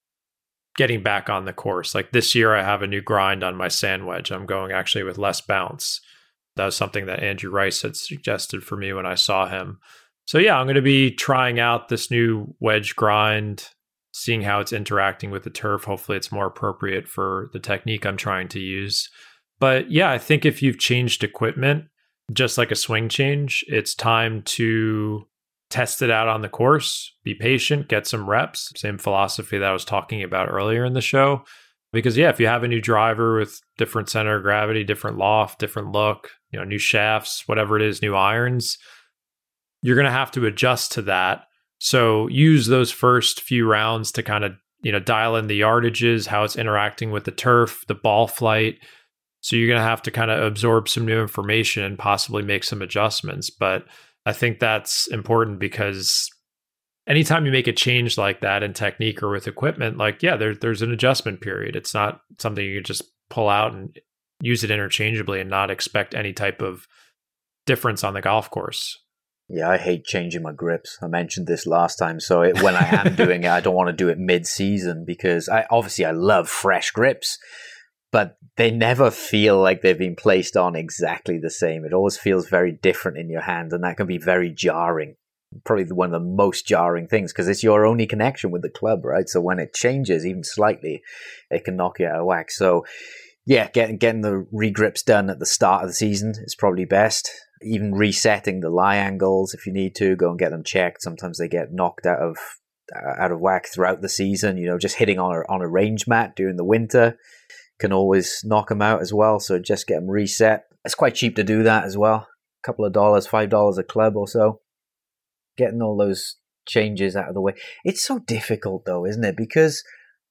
getting back on the course. Like this year, I have a new grind on my sand wedge. I'm going actually with less bounce. That was something that Andrew Rice had suggested for me when I saw him. So yeah, I'm going to be trying out this new wedge grind, seeing how it's interacting with the turf. Hopefully it's more appropriate for the technique I'm trying to use. But yeah, I think if you've changed equipment, just like a swing change, it's time to test it out on the course, be patient, get some reps. Same philosophy that I was talking about earlier in the show. Because yeah, if you have a new driver with different center of gravity, different loft, different look, you know, new shafts, whatever it is, new irons, you're going to have to adjust to that. So use those first few rounds to kind of, you know, dial in the yardages, how it's interacting with the turf, the ball flight. So you're going to have to kind of absorb some new information and possibly make some adjustments. But I think that's important because anytime you make a change like that in technique or with equipment, like, yeah, there, there's an adjustment period. It's not something you can just pull out and use it interchangeably and not expect any type of difference on the golf course. Yeah, I hate changing my grips. I mentioned this last time. So it, when I am doing it, I don't want to do it mid-season because I obviously I love fresh grips, but they never feel like they've been placed on exactly the same. It always feels very different in your hand, and that can be very jarring. Probably one of the most jarring things because it's your only connection with the club, right? So when it changes even slightly, it can knock you out of whack. So yeah, getting getting the regrips done at the start of the season is probably best. Even resetting the lie angles if you need to, go and get them checked. Sometimes they get knocked out of out of whack throughout the season. You know, just hitting on a, on a range mat during the winter can always knock them out as well. So just get them reset. It's quite cheap to do that as well. A couple of dollars, five dollars a club or so. Getting all those changes out of the way. It's so difficult though, isn't it? Because,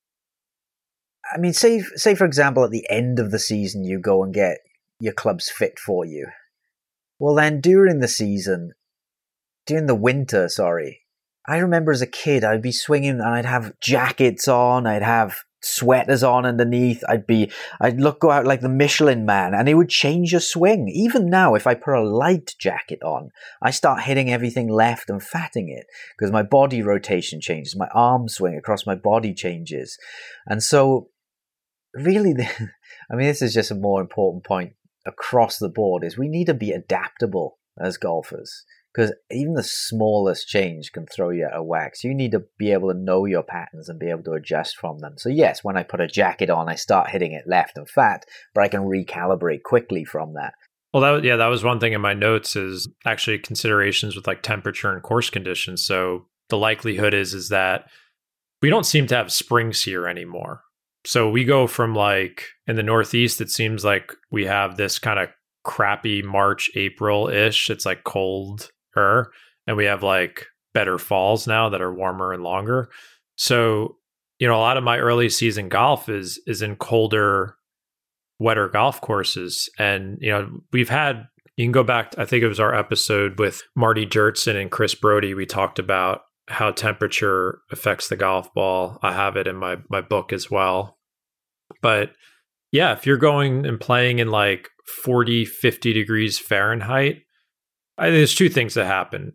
I mean, say, say for example, at the end of the season, you go and get your clubs fit for you. Well, then during the season, during the winter, sorry, I remember as a kid, I'd be swinging and I'd have jackets on, I'd have sweaters on underneath. I'd be, I'd look go out like the Michelin Man, and it would change your swing. Even now, if I put a light jacket on, I start hitting everything left and fatting it because my body rotation changes, my arm swing across my body changes. And so really, the, I mean, this is just a more important point across the board, is we need to be adaptable as golfers. Because even the smallest change can throw you out of whack. So you need to be able to know your patterns and be able to adjust from them. So yes, when I put a jacket on, I start hitting it left and fat, but I can recalibrate quickly from that. Well, that yeah, that was one thing in my notes, is actually considerations with like temperature and course conditions. So the likelihood is is that we don't seem to have springs here anymore. So we go from like in the Northeast, it seems like we have this kind of crappy March, April-ish. It's like cold. And we have like better falls now that are warmer and longer. So, you know, a lot of my early season golf is is in colder, wetter golf courses. And, you know, we've had, you can go back, I think it was our episode with Marty Jertson and Chris Brody. We talked about how temperature affects the golf ball. I have it in my my book as well. But yeah, if you're going and playing in like forty, fifty degrees Fahrenheit, I think there's two things that happen.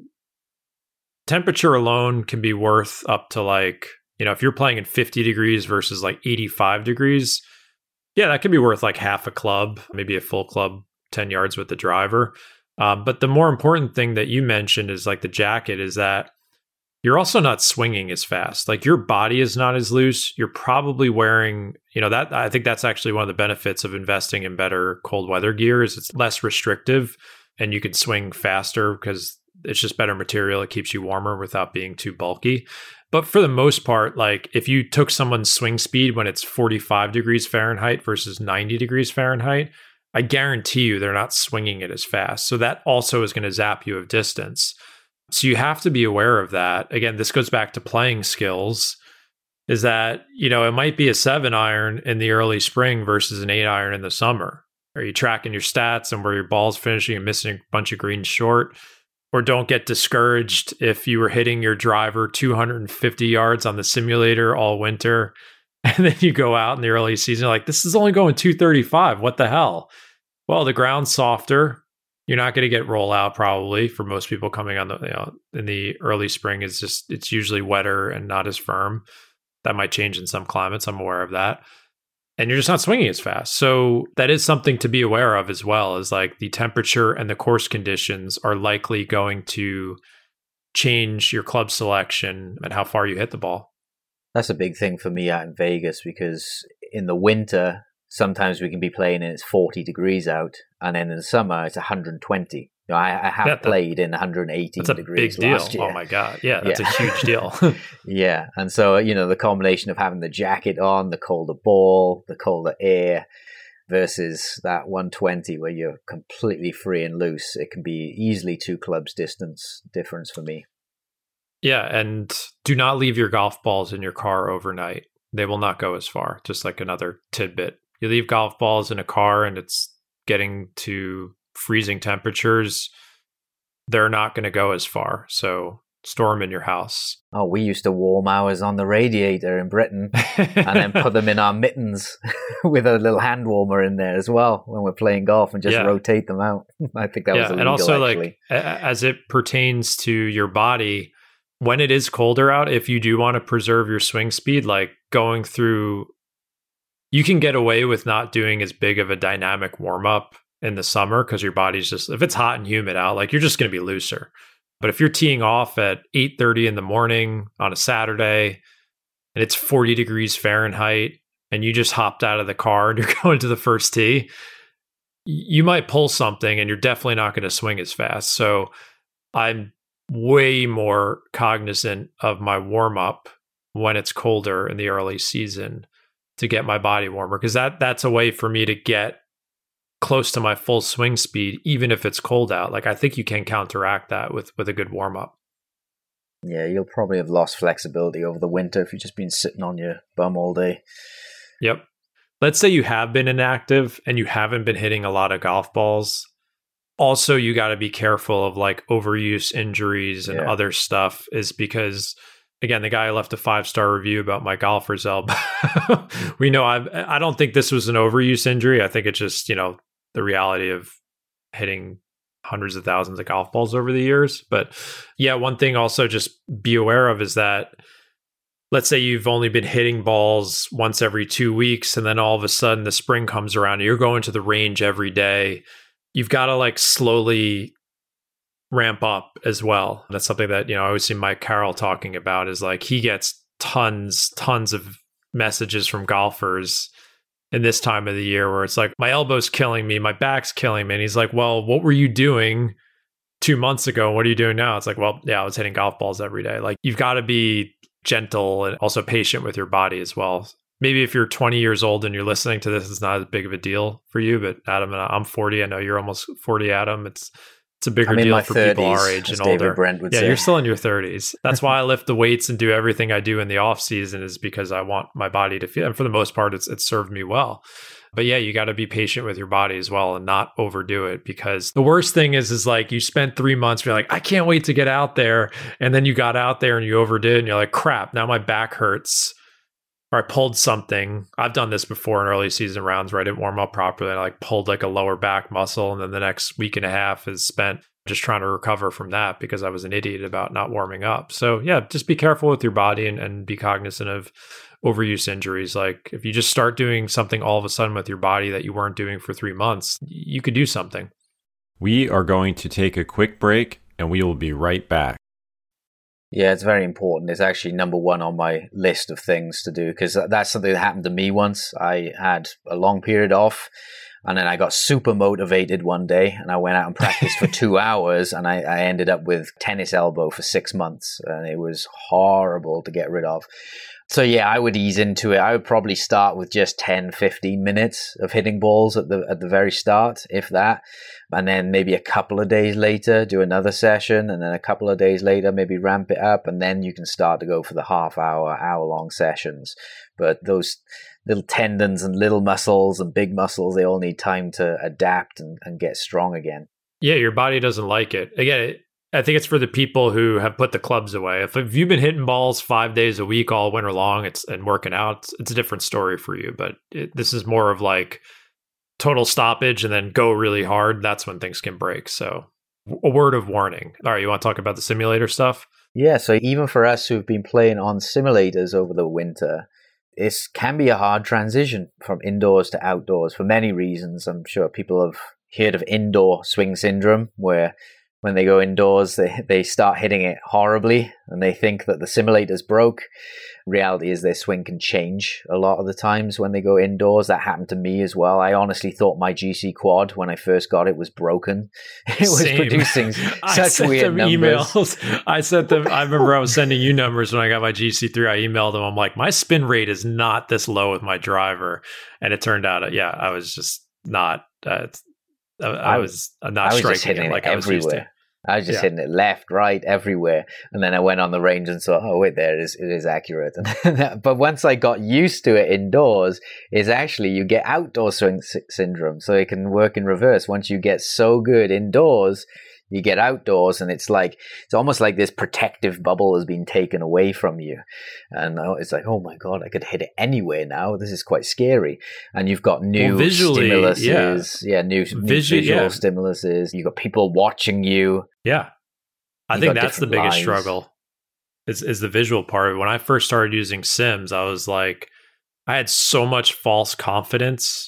Temperature alone can be worth up to like, you know, if you're playing in fifty degrees versus like eighty-five degrees, yeah, that can be worth like half a club, maybe a full club, ten yards with the driver. Um, but the more important thing that you mentioned is like the jacket, is that you're also not swinging as fast. Like your body is not as loose. You're probably wearing, you know, that I think that's actually one of the benefits of investing in better cold weather gear, is it's less restrictive. And you can swing faster because it's just better material. It keeps you warmer without being too bulky. But for the most part, like if you took someone's swing speed when it's forty-five degrees Fahrenheit versus ninety degrees Fahrenheit, I guarantee you they're not swinging it as fast. So that also is going to zap you of distance. So you have to be aware of that. Again, this goes back to playing skills, is that, you know, it might be a seven iron in the early spring versus an eight iron in the summer. Are you tracking your stats and where your ball's finishing and missing a bunch of greens short? Or don't get discouraged if you were hitting your driver two hundred fifty yards on the simulator all winter, and then you go out in the early season, like, this is only going two thirty-five. What the hell? Well, the ground's softer. You're not going to get rollout probably for most people coming on the, you know, in the early spring. It's just, it's usually wetter and not as firm. That might change in some climates. I'm aware of that. And you're just not swinging as fast. So that is something to be aware of as well, is like the temperature and the course conditions are likely going to change your club selection and how far you hit the ball. That's a big thing for me out in Vegas, because in the winter, sometimes we can be playing and it's forty degrees out. And then in the summer, it's one hundred twenty. You know, I, I have yeah, that, played in one hundred eighteen that's a degrees big deal. last year. Oh my God. Yeah, that's yeah. a huge deal. Yeah. And so, you know, the combination of having the jacket on, the colder ball, the colder air, versus that one twenty where you're completely free and loose, it can be easily two clubs distance difference for me. Yeah. And do not leave your golf balls in your car overnight. They will not go as far. Just like another tidbit. You leave golf balls in a car and it's getting to freezing temperatures, they're not going to go as far. So store them in your house. Oh, we used to warm ours on the radiator in Britain and then put them in our mittens with a little hand warmer in there as well when we're playing golf, and just yeah. rotate them out. I think that yeah, was illegal, and also actually. Like as it pertains to your body, when it is colder out, if you do want to preserve your swing speed, like going through, you can get away with not doing as big of a dynamic warm up in the summer because your body's just, if it's hot and humid out, like you're just going to be looser. But if you're teeing off at eight thirty in the morning on a Saturday and it's forty degrees Fahrenheit and you just hopped out of the car and you're going to the first tee, you might pull something and you're definitely not going to swing as fast. So I'm way more cognizant of my warm up when it's colder in the early season to get my body warmer, because that that's a way for me to get close to my full swing speed, even if it's cold out. Like I think you can counteract that with with a good warm up. Yeah, you'll probably have lost flexibility over the winter if you've just been sitting on your bum all day. Yep. Let's say you have been inactive and you haven't been hitting a lot of golf balls. Also, you got to be careful of like overuse injuries and yeah. other stuff, is because again, the guy left a five-star review about my golfer's elbow. We know I I don't think this was an overuse injury. I think it's just, you know, the reality of hitting hundreds of thousands of golf balls over the years. But yeah, one thing also just be aware of is that, let's say you've only been hitting balls once every two weeks, and then all of a sudden the spring comes around and you're going to the range every day. You've got to like slowly ramp up as well. That's something that, you know, I always see Mike Carroll talking about, is like he gets tons, tons of messages from golfers in this time of the year where it's like, my elbow's killing me, my back's killing me. And he's like, well, what were you doing two months ago? What are you doing now? It's like, well, yeah, I was hitting golf balls every day. Like, you've got to be gentle and also patient with your body as well. Maybe if you're twenty years old and you're listening to this, it's not as big of a deal for you. But Adam, and I'm forty. I know you're almost forty, Adam. It's it's a bigger deal for thirties, people our age and older. Yeah, say. You're still in your thirties. That's why I lift the weights and do everything I do in the off season, is because I want my body to feel. And for the most part, it's it's served me well. But yeah, you got to be patient with your body as well and not overdo it, because the worst thing is, is like you spent three months, you're like, I can't wait to get out there. And then you got out there and you overdid and you're like, crap, now my back hurts, or I pulled something. I've done this before in early season rounds where I didn't warm up properly. And I like pulled like a lower back muscle. And then the next week and a half is spent just trying to recover from that because I was an idiot about not warming up. So yeah, just be careful with your body and, and be cognizant of overuse injuries. Like if you just start doing something all of a sudden with your body that you weren't doing for three months, you could do something. We are going to take a quick break and we will be right back. Yeah, it's very important. It's actually number one on my list of things to do, because that's something that happened to me once. I had a long period off, and then I got super motivated one day and I went out and practiced for two hours and I, I ended up with tennis elbow for six months and it was horrible to get rid of. So yeah, I would ease into it. I would probably start with just ten, fifteen minutes of hitting balls at the at the very start, if that. And then maybe a couple of days later, do another session. And then a couple of days later, maybe ramp it up. And then you can start to go for the half hour, hour long sessions. But those little tendons and little muscles and big muscles, they all need time to adapt and, and get strong again. Yeah, your body doesn't like it. Again, it, I think it's for the people who have put the clubs away. If, if you've been hitting balls five days a week all winter long, it's and working out, it's, it's a different story for you. But it, this is more of like total stoppage and then go really hard. That's when things can break. So a word of warning. All right, you want to talk about the simulator stuff? Yeah, so even for us who've been playing on simulators over the winter, this can be a hard transition from indoors to outdoors for many reasons. I'm sure people have heard of indoor swing syndrome, where when they go indoors, they, they start hitting it horribly and they think that the simulator's broke. Reality is their swing can change a lot of the times when they go indoors. That happened to me as well. I honestly thought my G C quad, when I first got it, was broken. It was Same. producing I such weird them numbers. Emails. I sent them. I remember I was sending you numbers when I got my G C three. I emailed them. I'm like, my spin rate is not this low with my driver. And it turned out, yeah, I was just not, uh, I, I was not I was striking just hitting it like it I was used to. everywhere. I was just Yeah. hitting it left, right, everywhere. And then I went on the range and saw, oh, wait, there it is. It is accurate. But once I got used to it indoors, is actually you get outdoor swing sy- syndrome. So it can work in reverse. Once you get so good indoors, you get outdoors and it's like, it's almost like this protective bubble has been taken away from you. And it's like, oh my God, I could hit it anywhere now. This is quite scary. And you've got new Well, visually, stimuluses. Yeah, yeah new, new Visu- visual yeah. stimuluses. You've got people watching you. Yeah. I You think got that's the different biggest lines. struggle is, is the visual part. When I first started using Sims, I was like, I had so much false confidence,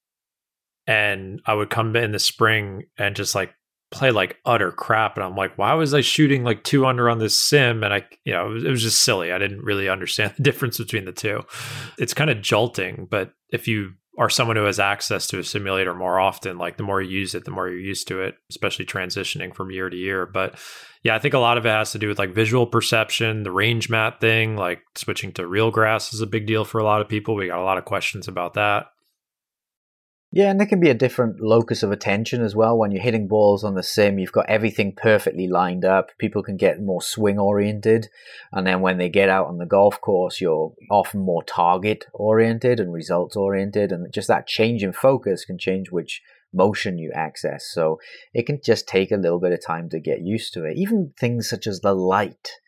and I would come in the spring and just like play like utter crap. And I'm like, why was I shooting like two under on this sim? And I, you know, it was, it was just silly. I didn't really understand the difference between the two. It's kind of jolting, but if you are someone who has access to a simulator more often, like the more you use it, the more you're used to it, especially transitioning from year to year. But yeah, I think a lot of it has to do with like visual perception, the range mat thing, like switching to real grass is a big deal for a lot of people. We got a lot of questions about that. Yeah, and there can be a different locus of attention as well. When you're hitting balls on the sim, you've got everything perfectly lined up. People can get more swing oriented. And then when they get out on the golf course, you're often more target oriented and results oriented. And just that change in focus can change which motion you access. So it can just take a little bit of time to get used to it. Even things such as the light.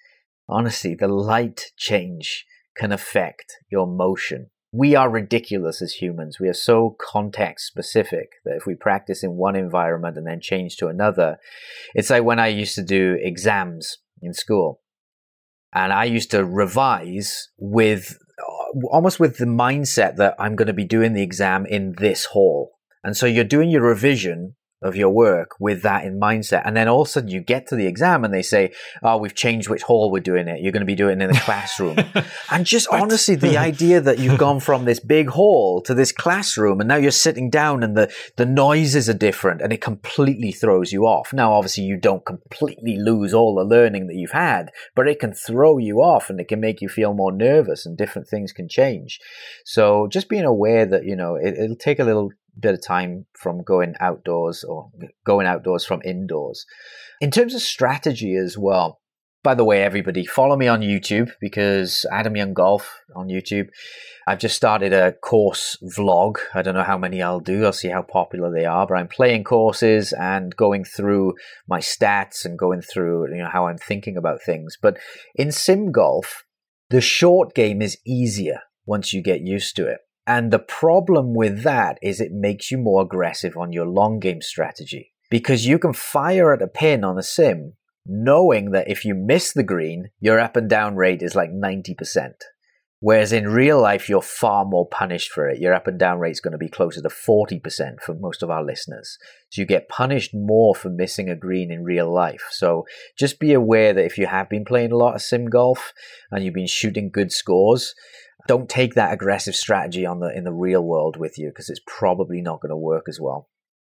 Honestly, the light change can affect your motion. We are ridiculous as humans. We are so context specific that if we practice in one environment and then change to another, it's like when I used to do exams in school. And I used to revise with almost with the mindset that I'm going to be doing the exam in this hall. And so you're doing your revision of your work with that in mindset. And then all of a sudden you get to the exam and they say, oh, we've changed which hall we're doing it. You're going to be doing it in the classroom. And just honestly, the idea that you've gone from this big hall to this classroom and now you're sitting down and the, the noises are different and it completely throws you off. Now, obviously you don't completely lose all the learning that you've had, but it can throw you off and it can make you feel more nervous and different things can change. So just being aware that, you know, it, it'll take a little bit of time from going outdoors or going outdoors from indoors. In terms of strategy as well, by the way, everybody, follow me on YouTube because Adam Young Golf on YouTube. I've just started a course vlog. I don't know how many I'll do. I'll see how popular they are, but I'm playing courses and going through my stats and going through, you know, how I'm thinking about things. But in sim golf, the short game is easier once you get used to it. And the problem with that is it makes you more aggressive on your long game strategy because you can fire at a pin on a sim knowing that if you miss the green, your up and down rate is like ninety percent. Whereas in real life, you're far more punished for it. Your up and down rate is going to be closer to forty percent for most of our listeners. So you get punished more for missing a green in real life. So just be aware that if you have been playing a lot of sim golf and you've been shooting good scores, don't take that aggressive strategy on the in the real world with you because it's probably not going to work as well.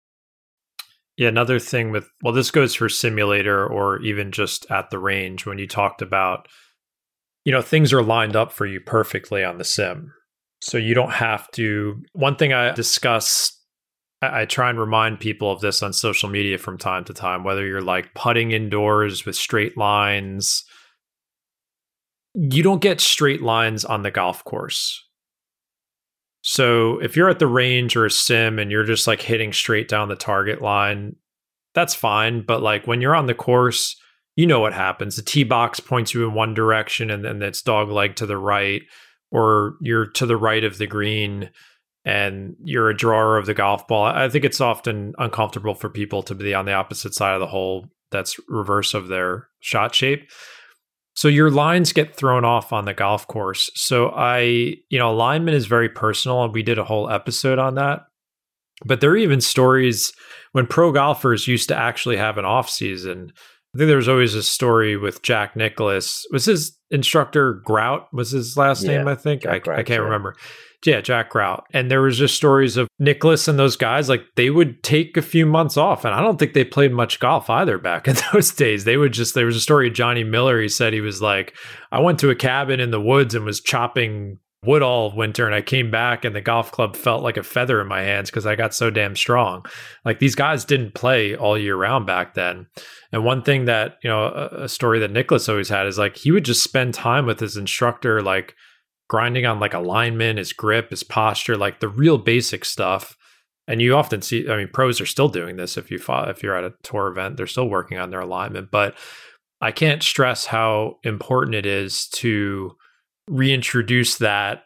Yeah, another thing with, well, this goes for simulator or even just at the range when you talked about, you know, things are lined up for you perfectly on the sim. So you don't have to, one thing I discuss, I, I try and remind people of this on social media from time to time, whether you're like putting indoors with straight lines, you don't get straight lines on the golf course. So if you're at the range or a sim and you're just like hitting straight down the target line, that's fine. But like when you're on the course, you know what happens. The tee box points you in one direction and then it's dog leg to the right, or you're to the right of the green and you're a drawer of the golf ball. I think it's often uncomfortable for people to be on the opposite side of the hole that's reverse of their shot shape. So your lines get thrown off on the golf course. So I, you know, alignment is very personal, and we did a whole episode on that. But there are even stories when pro golfers used to actually have an off season. I think there was always a story with Jack Nicklaus. Was his instructor Grout? Was his last yeah, name? I think I, Grout, I can't yeah. remember. Yeah, Jack Grout. And there was just stories of Nicklaus and those guys, like they would take a few months off. And I don't think they played much golf either back in those days. They would just, there was a story of Johnny Miller. He said he was like, I went to a cabin in the woods and was chopping wood all winter. And I came back and the golf club felt like a feather in my hands because I got so damn strong. Like these guys didn't play all year round back then. And one thing that, you know, a, a story that Nicklaus always had is like, he would just spend time with his instructor, like, grinding on like alignment, his grip, his posture, like the real basic stuff. And you often see, I mean, pros are still doing this. If you follow, if you're at a tour event, they're still working on their alignment. But I can't stress how important it is to reintroduce that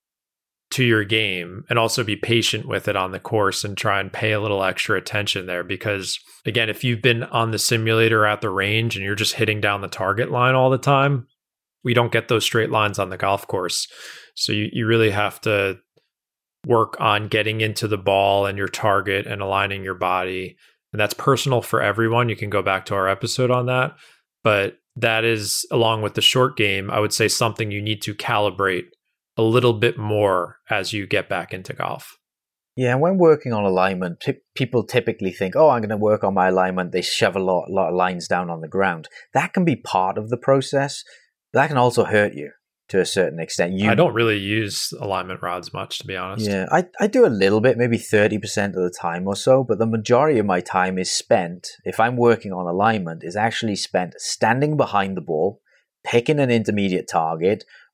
to your game and also be patient with it on the course and try and pay a little extra attention there. Because again, if you've been on the simulator at the range and you're just hitting down the target line all the time, we don't get those straight lines on the golf course. So you, you really have to work on getting into the ball and your target and aligning your body. And that's personal for everyone. You can go back to our episode on that. But that is, along with the short game, I would say something you need to calibrate a little bit more as you get back into golf. Yeah, and when working on alignment, p- people typically think, oh, I'm going to work on my alignment. They shove a lot, lot of lines down on the ground. That can be part of the process. But that can also hurt you to a certain extent. You, I don't really use alignment rods much, to be honest. Yeah, I, I do a little bit, maybe thirty percent of the time or so, but the majority of my time is spent, if I'm working on alignment, is actually spent standing behind the ball, picking an intermediate target,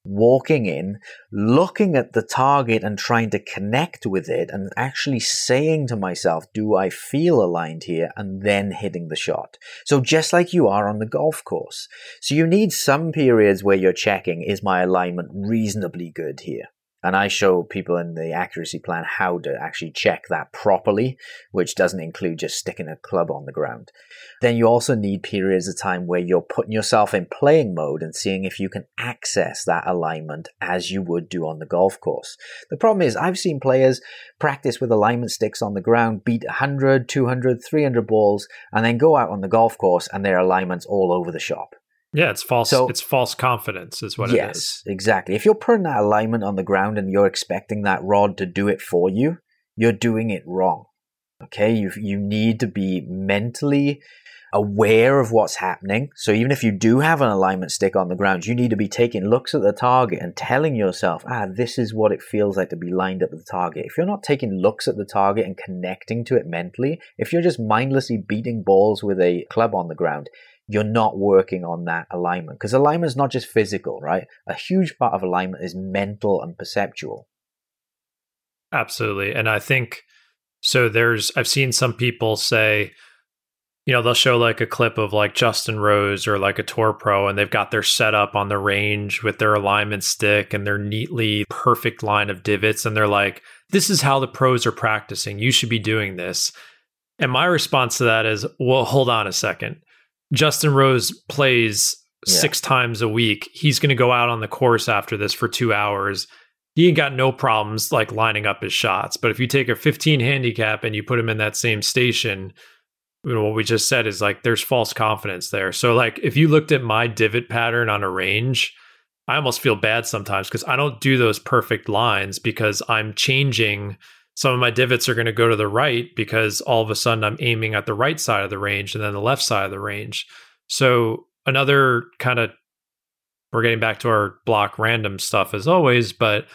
walking in, looking at the target and trying to connect with it and actually saying to myself, do I feel aligned here? And then hitting the shot. So just like you are on the golf course. So you need some periods where you're checking, is my alignment reasonably good here? And I show people in the accuracy plan how to actually check that properly, which doesn't include just sticking a club on the ground. Then you also need periods of time where you're putting yourself in playing mode and seeing if you can access that alignment as you would do on the golf course. The problem is I've seen players practice with alignment sticks on the ground, beat one hundred, two hundred, three hundred balls, and then go out on the golf course and their alignment's all over the shop. Yeah, it's false. So, it's false confidence is what it is. Yes, exactly. If you're putting that alignment on the ground and you're expecting that rod to do it for you, you're doing it wrong. Okay, you you need to be mentally aware of what's happening. So even if you do have an alignment stick on the ground, you need to be taking looks at the target and telling yourself, ah, this is what it feels like to be lined up with the target. If you're not taking looks at the target and connecting to it mentally, if you're just mindlessly beating balls with a club on the ground, you're not working on that alignment. Because alignment is not just physical, right? A huge part of alignment is mental and perceptual. Absolutely. And I think, so there's, I've seen some people say, you know, they'll show like a clip of like Justin Rose or like a tour pro, and they've got their setup on the range with their alignment stick and their neatly perfect line of divots. And they're like, this is how the pros are practicing. You should be doing this. And my response to that is, well, hold on a second. Justin Rose plays yeah. six times a week. He's going to go out on the course after this for two hours. He ain't got no problems like lining up his shots. But if you take a fifteen handicap and you put him in that same station, you know, what we just said is like there's false confidence there. So like if you looked at my divot pattern on a range, I almost feel bad sometimes because I don't do those perfect lines because I'm changing. Some of my divots are going to go to the right because all of a sudden I'm aiming at the right side of the range and then the left side of the range. So another kind of, we're getting back to our block random stuff as always, but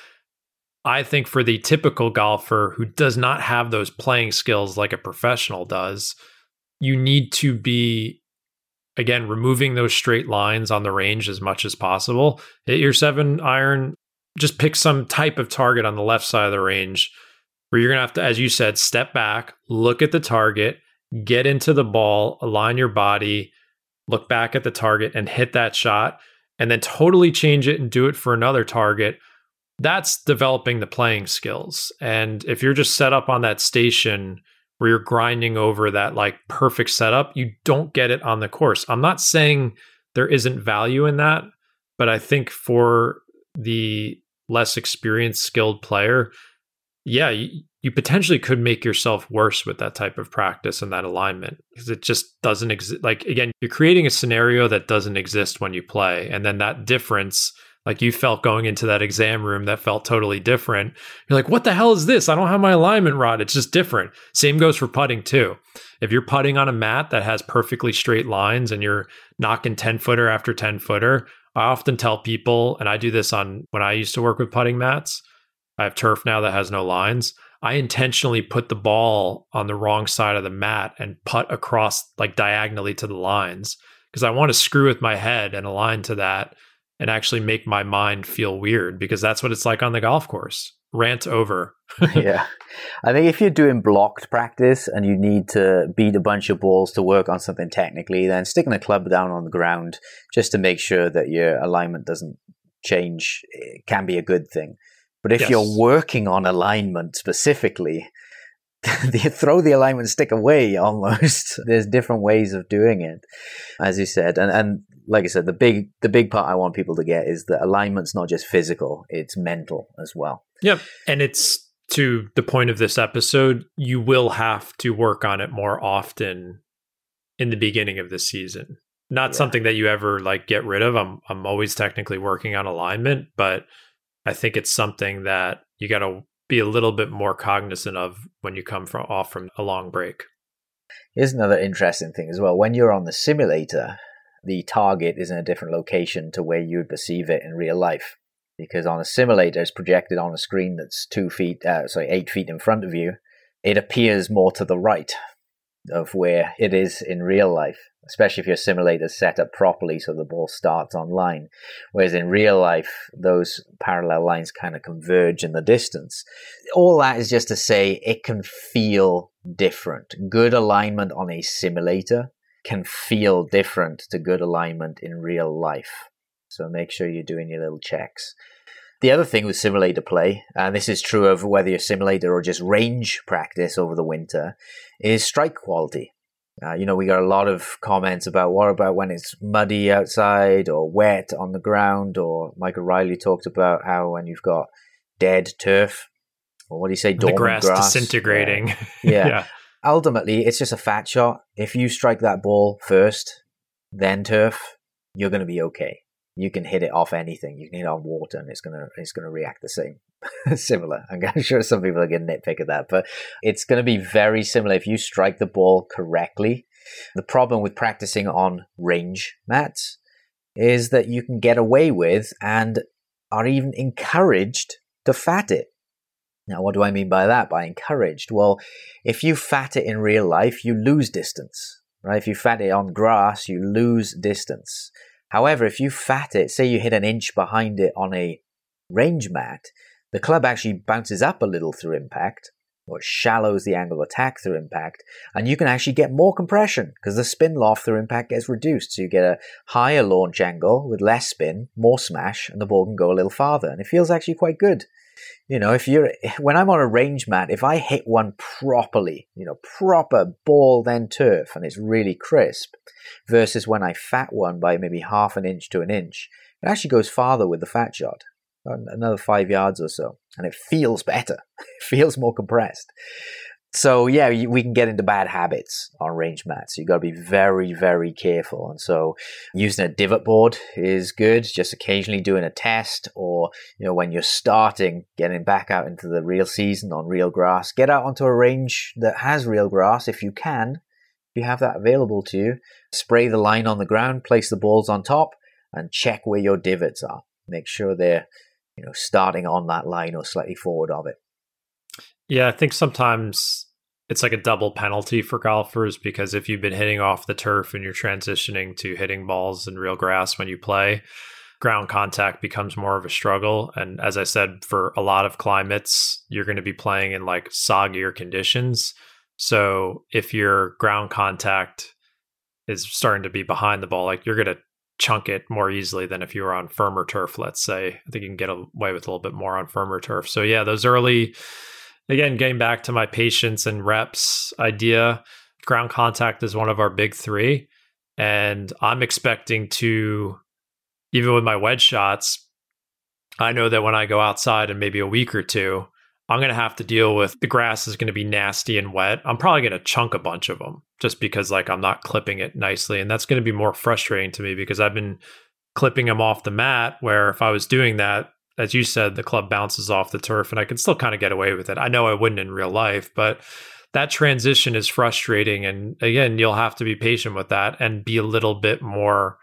I think for the typical golfer who does not have those playing skills like a professional does, you need to be, again, removing those straight lines on the range as much as possible. Hit your seven iron, just pick some type of target on the left side of the range where you're going to have to, as you said, step back, look at the target, get into the ball, align your body, look back at the target and hit that shot, and then totally change it and do it for another target. That's developing the playing skills. And if you're just set up on that station where you're grinding over that like perfect setup, you don't get it on the course. I'm not saying there isn't value in that, but I think for the less experienced, skilled player, yeah, you, you potentially could make yourself worse with that type of practice and that alignment because it just doesn't exist. Like, again, you're creating a scenario that doesn't exist when you play. And then that difference, like you felt going into that exam room that felt totally different. You're like, what the hell is this? I don't have my alignment rod. It's just different. Same goes for putting too. If you're putting on a mat that has perfectly straight lines and you're knocking ten footer after ten footer, I often tell people, and I do this on when I used to work with putting mats, I have turf now that has no lines. I intentionally put the ball on the wrong side of the mat and putt across like diagonally to the lines because I want to screw with my head and align to that and actually make my mind feel weird because that's what it's like on the golf course. Rant over. Yeah. I think if you're doing blocked practice and you need to beat a bunch of balls to work on something technically, then sticking a club down on the ground just to make sure that your alignment doesn't change can be a good thing. But if yes. you're working on alignment specifically, throw the alignment stick away almost. There's different ways of doing it, as you said. And and like I said, the big the big part I want people to get is that alignment's not just physical, it's mental as well. Yep. And it's to the point of this episode, you will have to work on it more often in the beginning of the season. Not yeah. something that you ever like get rid of. I'm I'm always technically working on alignment, but I think it's something that you got to be a little bit more cognizant of when you come from off from a long break. Here's another interesting thing as well. When you're on the simulator, the target is in a different location to where you would perceive it in real life. Because on a simulator, it's projected on a screen that's two feet, uh, sorry, eight feet in front of you. It appears more to the right. of where it is in real life, especially if your simulator is set up properly so the ball starts on line. Whereas in real life, those parallel lines kind of converge in the distance. All that is just to say it can feel different. Good alignment on a simulator can feel different to good alignment in real life. So make sure you're doing your little checks. The other thing with simulator play, and this is true of whether you're simulator or just range practice over the winter, is strike quality. Uh, you know, we got a lot of comments about what about when it's muddy outside or wet on the ground, or Michael Riley talked about how when you've got dead turf, or what do you say, dormant the grass, grass disintegrating. Uh, yeah. yeah. Ultimately, it's just a fat shot. If you strike that ball first, then turf, you're going to be okay. You can hit it off anything. You can hit it on water, and it's gonna it's gonna react the same. Similar. I'm sure some people are going to nitpick at that, but it's going to be very similar if you strike the ball correctly. The problem with practicing on range mats is that you can get away with and are even encouraged to fat it. Now, what do I mean by that? By encouraged? Well, if you fat it in real life, you lose distance, right? If you fat it on grass, you lose distance. However, if you fat it, say you hit an inch behind it on a range mat, the club actually bounces up a little through impact, or shallows the angle of attack through impact, and you can actually get more compression because the spin loft through impact gets reduced. So you get a higher launch angle with less spin, more smash, and the ball can go a little farther. And it feels actually quite good. You know, if you're, when I'm on a range mat, if I hit one properly, you know, proper ball then turf, and it's really crisp, versus when I fat one by maybe half an inch to an inch, it actually goes farther with the fat shot, another five yards or so, and it feels better. It feels more compressed. So yeah, we can get into bad habits on range mats. You've got to be very, very careful. And so using a divot board is good. Just occasionally doing a test, or, you know, when you're starting, getting back out into the real season on real grass, get out onto a range that has real grass if you can. If you have that available to you, spray the line on the ground, place the balls on top, and check where your divots are. Make sure they're, you know, starting on that line or slightly forward of it. Yeah, I think sometimes it's like a double penalty for golfers, because if you've been hitting off the turf and you're transitioning to hitting balls in real grass when you play, ground contact becomes more of a struggle. And as I said, for a lot of climates, you're going to be playing in like soggier conditions. So if your ground contact is starting to be behind the ball, like you're going to chunk it more easily than if you were on firmer turf, let's say. I think you can get away with a little bit more on firmer turf. So yeah, those early... Again, getting back to my patience and reps idea, ground contact is one of our big three. And I'm expecting to, even with my wedge shots, I know that when I go outside in maybe a week or two, I'm going to have to deal with the grass is going to be nasty and wet. I'm probably going to chunk a bunch of them just because like I'm not clipping it nicely. And that's going to be more frustrating to me because I've been clipping them off the mat, where if I was doing that, as you said, the club bounces off the turf and I can still kind of get away with it. I know I wouldn't in real life, but that transition is frustrating. And again, you'll have to be patient with that and be a little bit more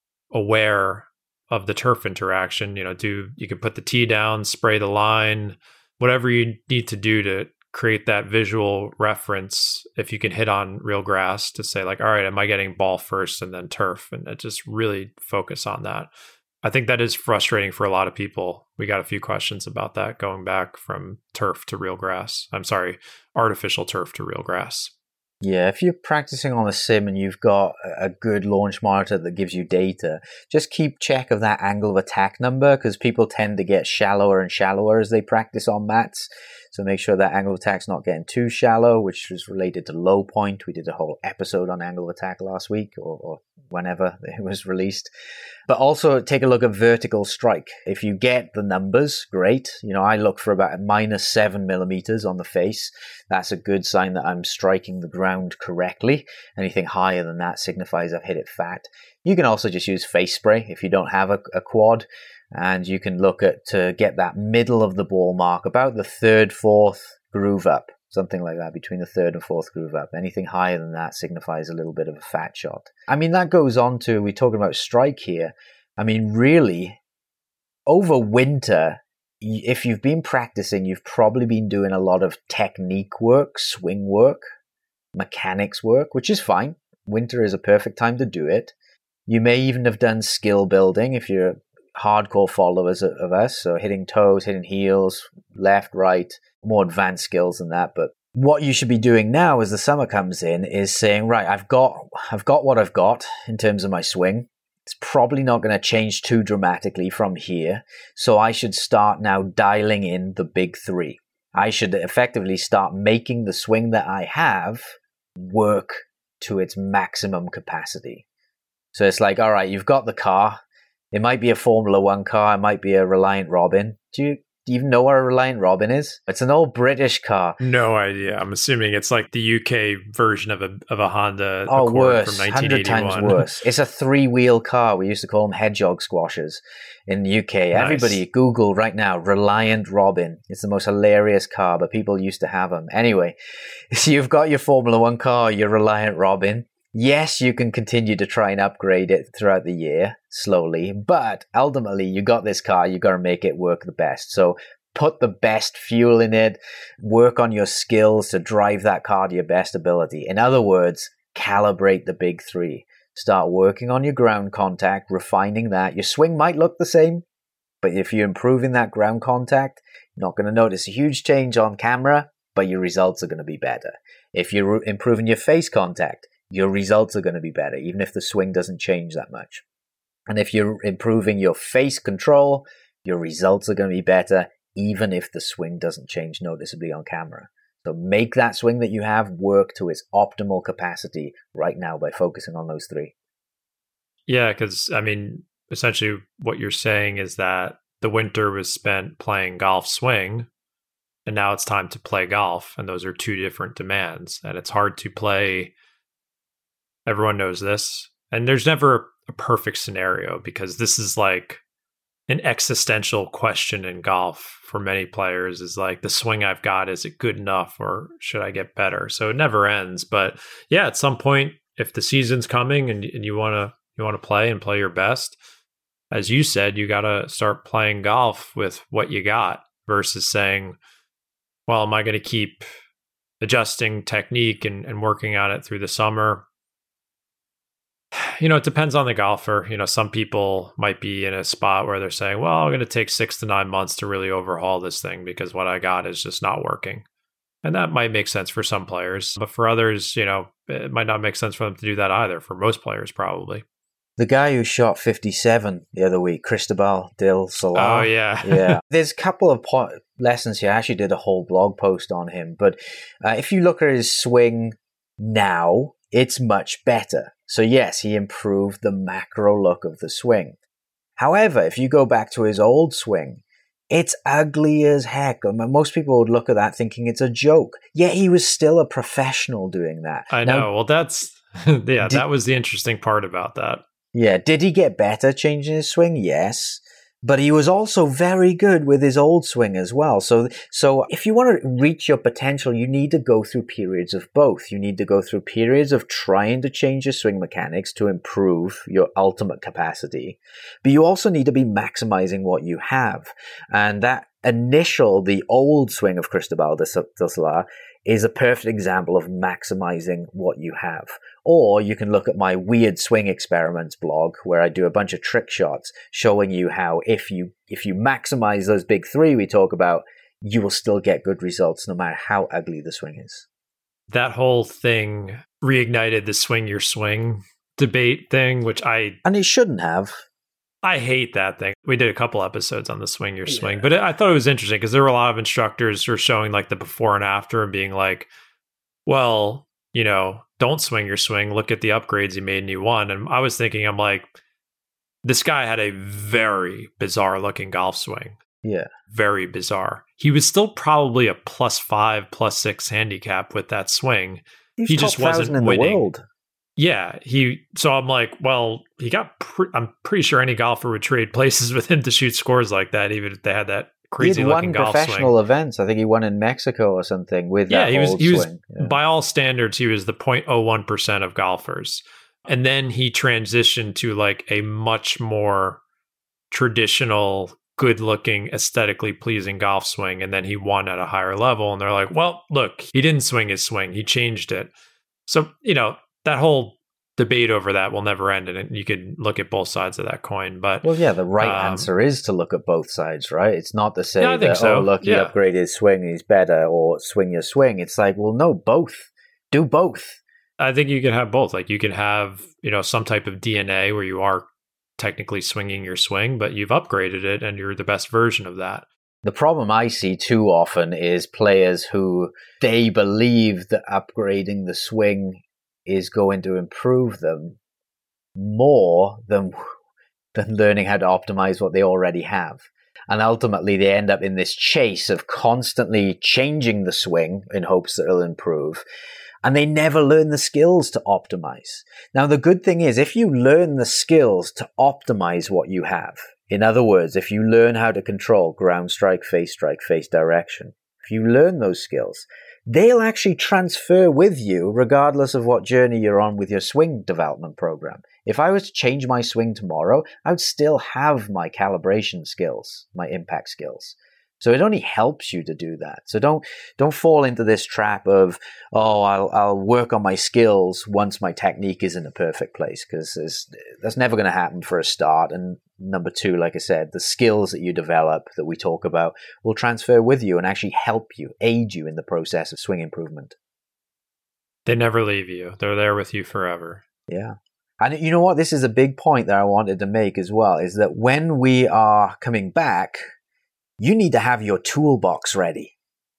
aware of the turf interaction. You know, do you can put the tee down, spray the line, whatever you need to do to create that visual reference. If you can hit on real grass to say like, all right, am I getting ball first and then turf? And just really focus on that. I think that is frustrating for a lot of people. We got a few questions about that going back from turf to real grass. I'm sorry, artificial turf to real grass. Yeah, if you're practicing on a sim and you've got a good launch monitor that gives you data, just keep check of that angle of attack number, because people tend to get shallower and shallower as they practice on mats. So make sure that angle of attack's not getting too shallow, which is related to low point. We did a whole episode on angle of attack last week, or, or whenever it was released. But also take a look at vertical strike. If you get the numbers, great. You know, I look for about a minus seven millimeters on the face. That's a good sign that I'm striking the ground correctly. Anything higher than that signifies I've hit it fat. You can also just use face spray if you don't have a, a quad. And you can look at to get that middle of the ball mark, about the third, fourth groove up, something like that, between the third and fourth groove up. Anything higher than that signifies a little bit of a fat shot. I mean, that goes on to, we're talking about strike here. I mean, really, over winter, if you've been practicing, you've probably been doing a lot of technique work, swing work. mechanics work, which is fine. Winter is a perfect time to do it. You may even have done skill building if you're hardcore followers of, of us, so hitting toes, hitting heels, left, right, more advanced skills than that. But what you should be doing now as the summer comes in is saying, right, I've got I've got what I've got in terms of my swing. It's probably not going to change too dramatically from here. So I should start now dialing in the big three. I should effectively start making the swing that I have work to its maximum capacity. So it's like, all right, you've got the car. It might be a Formula One car. It might be a Reliant Robin. Do you, do you even know what a Reliant Robin is? It's an old British car. No idea. I'm assuming it's like the U K version of a of a Honda oh, Accord worse, from nineteen eighty-one. one hundred times worse. It's a three-wheel car. We used to call them hedgehog squashers in the U K. Nice. Everybody, Google right now, Reliant Robin. It's the most hilarious car, but people used to have them. Anyway, so you've got your Formula One car, your Reliant Robin. Yes, you can continue to try and upgrade it throughout the year slowly, but ultimately you got this car, you got to make it work the best. So put the best fuel in it, work on your skills to drive that car to your best ability. In other words, calibrate the big three. Start working on your ground contact, refining that. Your swing might look the same, but if you're improving that ground contact, you're not going to notice a huge change on camera, but your results are going to be better. If you're improving your face contact, your results are going to be better, even if the swing doesn't change that much. And if you're improving your face control, your results are going to be better, even if the swing doesn't change noticeably on camera. So make that swing that you have work to its optimal capacity right now by focusing on those three. Yeah, because, I mean, essentially what you're saying is that the winter was spent playing golf swing, and now it's time to play golf, and those are two different demands. And it's hard to play... Everyone knows this. And there's never a perfect scenario because this is like an existential question in golf for many players is like, the swing I've got, is it good enough or should I get better? So it never ends. But yeah, at some point, if the season's coming and, and you want to you want to play and play your best, as you said, you got to start playing golf with what you got versus saying, well, am I going to keep adjusting technique and, and working on it through the summer? You know, it depends on the golfer. You know, some people might be in a spot where they're saying, well, I'm going to take six to nine months to really overhaul this thing because what I got is just not working. And that might make sense for some players. But for others, you know, it might not make sense for them to do that either. For most players, probably. The guy who shot fifty-seven the other week, Cristobal del Solar. Oh, yeah. yeah. There's a couple of po- lessons here. I actually did a whole blog post on him. But uh, if you look at his swing now, it's much better. So yes, he improved the macro look of the swing. However, if you go back to his old swing, it's ugly as heck. I mean, most people would look at that thinking it's a joke. Yet he was still a professional doing that. I now, know. Well, that's, yeah, did, that was the interesting part about that. Yeah. Did he get better changing his swing? Yes. But he was also very good with his old swing as well. So, so if you want to reach your potential, you need to go through periods of both. You need to go through periods of trying to change your swing mechanics to improve your ultimate capacity. But you also need to be maximizing what you have. And that initial, the old swing of Cristobal del Solar is a perfect example of maximizing what you have. Or you can look at my Weird Swing Experiments blog where I do a bunch of trick shots showing you how if you if you maximize those big three we talk about, you will still get good results no matter how ugly the swing is. That whole thing reignited the swing your swing debate thing, which I... And it shouldn't have. I hate that thing. We did a couple episodes on the swing your swing, yeah. But I thought it was interesting because there were a lot of instructors who were showing like the before and after and being like, well, you know, don't swing your swing. Look at the upgrades he made and he won. And I was thinking, I'm like, this guy had a very bizarre looking golf swing. Yeah. Very bizarre. He was still probably a plus five, plus six handicap with that swing. He, was he top just wasn't in winning. The world. Yeah, he. So I'm like, well, he got. Pre- I'm pretty sure any golfer would trade places with him to shoot scores like that, even if they had that crazy looking golf swing. He won professional events. I think he won in Mexico or something with yeah, that he was. old He was swing. Yeah. By all standards, he was the zero point zero one percent of golfers, and then he transitioned to like a much more traditional, good-looking, aesthetically pleasing golf swing, and then he won at a higher level. And they're like, well, look, he didn't swing his swing; he changed it. So, you know, that whole debate over that will never end, and you could look at both sides of that coin. But well, yeah, the right um, answer is to look at both sides, right? It's not to say yeah, I think that, so. oh, look, he yeah. upgraded his swing, he's better, or swing your swing. It's like, well, no, both. Do both. I think you can have both. Like you can have, you know, some type of D N A where you are technically swinging your swing, but you've upgraded it and you're the best version of that. The problem I see too often is players who they believe that upgrading the swing is going to improve them more than than learning how to optimize what they already have. And ultimately they end up in this chase of constantly changing the swing in hopes that it'll improve. And they never learn the skills to optimize. Now, the good thing is if you learn the skills to optimize what you have, in other words, if you learn how to control ground strike, face strike, face direction, if you learn those skills, they'll actually transfer with you regardless of what journey you're on with your swing development program. If I was to change my swing tomorrow, I would still have my calibration skills, my impact skills. So it only helps you to do that. So don't don't fall into this trap of, oh, I'll I'll work on my skills once my technique is in a perfect place, because that's never going to happen for a start. And number two, like I said, the skills that you develop that we talk about will transfer with you and actually help you, aid you in the process of swing improvement. They never leave you. They're there with you forever. Yeah. And you know what? This is a big point that I wanted to make as well, is that when we are coming back, you need to have your toolbox ready.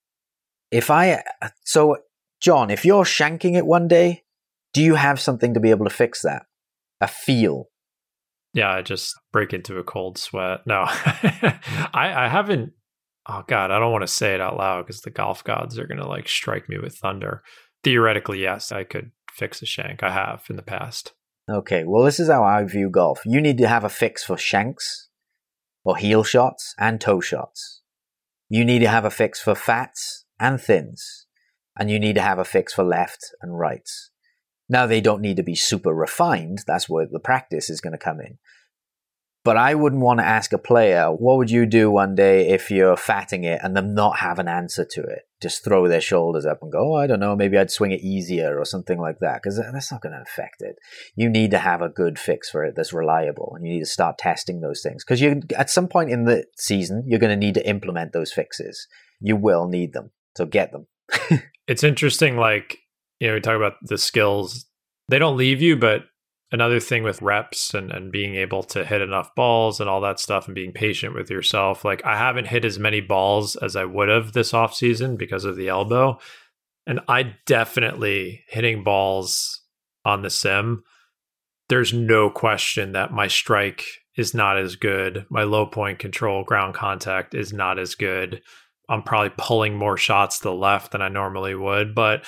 If I, so John, if you're shanking it one day, do you have something to be able to fix that? A feel? Yeah, I just break into a cold sweat. No, I, I haven't. Oh God, I don't want to say it out loud because the golf gods are going to like strike me with thunder. Theoretically, yes, I could fix a shank. I have in the past. Okay, well, this is how I view golf. You need to have a fix for shanks, or heel shots and toe shots. You need to have a fix for fats and thins. And you need to have a fix for left and rights. Now, they don't need to be super refined. That's where the practice is going to come in. But I wouldn't want to ask a player, what would you do one day if you're fatting it and them not have an answer to it? Just throw their shoulders up and go, oh, I don't know, maybe I'd swing it easier or something like that, because that's not going to affect it. You need to have a good fix for it that's reliable, and you need to start testing those things. Because you, at some point in the season, you're going to need to implement those fixes. You will need them, so get them. It's interesting, like, you know, we talk about the skills. They don't leave you, but another thing with reps and, and being able to hit enough balls and all that stuff and being patient with yourself. Like I haven't hit as many balls as I would have this off season because of the elbow. And I definitely hitting balls on the sim. There's no question that my strike is not as good. My low point control ground contact is not as good. I'm probably pulling more shots to the left than I normally would, but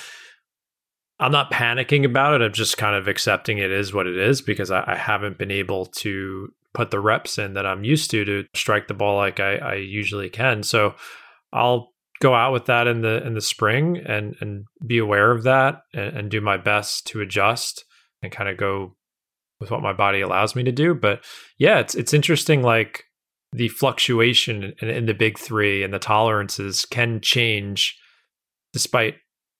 I'm not panicking about it. I'm just kind of accepting it is what it is because I, I haven't been able to put the reps in that I'm used to to strike the ball like I, I usually can. So I'll go out with that in the in the spring and and be aware of that and, and do my best to adjust and kind of go with what my body allows me to do. But yeah, it's it's interesting. Like the fluctuation in, in the big three and the tolerances can change despite.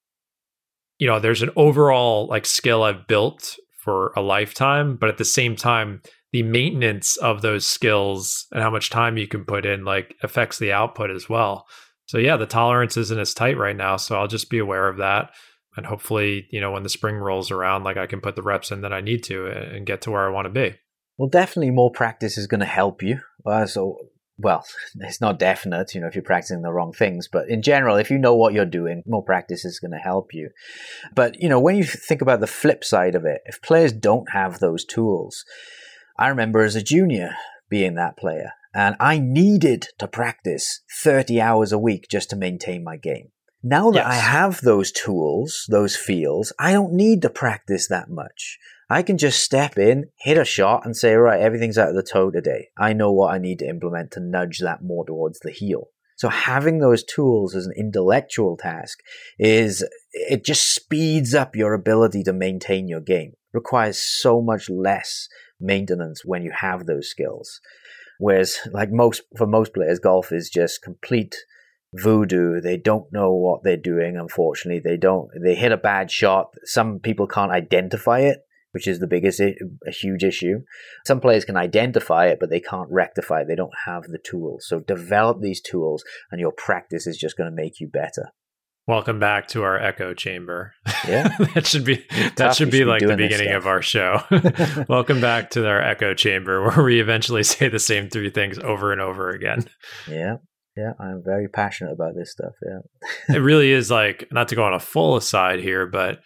You know, there's an overall like skill I've built for a lifetime, but at the same time, the maintenance of those skills and how much time you can put in like affects the output as well. So yeah, the tolerance isn't as tight right now. So I'll just be aware of that. And hopefully, you know, when the spring rolls around, like I can put the reps in that I need to and get to where I want to be. Well, definitely more practice is going to help you. Uh, so Well, it's not definite, you know, if you're practicing the wrong things. But in general, if you know what you're doing, more practice is going to help you. But, you know, when you think about the flip side of it, if players don't have those tools, I remember as a junior being that player, and I needed to practice thirty hours a week just to maintain my game. Now that yes. I have those tools, those feels, I don't need to practice that much. I can just step in, hit a shot, and say, right, everything's out of the toe today. I know what I need to implement to nudge that more towards the heel. So having those tools as an intellectual task is, it just speeds up your ability to maintain your game. It requires so much less maintenance when you have those skills. Whereas, like most, for most players, golf is just complete, voodoo. They don't know what they're doing, unfortunately. They don't, they hit a bad shot. Some people can't identify it, which is the biggest, a huge issue. Some players can identify it, but they can't rectify it. They don't have the tools. So develop these tools, and your practice is just going to make you better. Welcome back to our echo chamber. Yeah, that should be that should be, be like the beginning of our show. Welcome back to our echo chamber, where we eventually say the same three things over and over again. Yeah, yeah, I'm very passionate about this stuff. Yeah, it really is like, not to go on a full aside here, but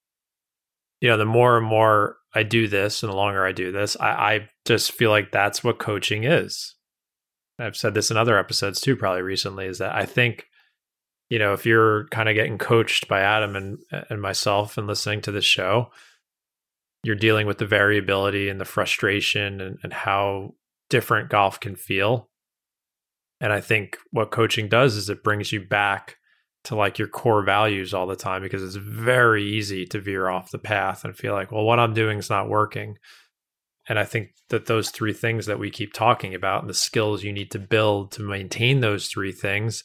you know, the more and more I do this, and the longer I do this, I, I just feel like that's what coaching is. I've said this in other episodes too, probably recently, is that I think, you know, if you're kind of getting coached by Adam and and myself and listening to this show, you're dealing with the variability and the frustration and, and how different golf can feel. And I think what coaching does is it brings you back to like your core values all the time, because it's very easy to veer off the path and feel like, well, what I'm doing is not working. And I think that those three things that we keep talking about and the skills you need to build to maintain those three things,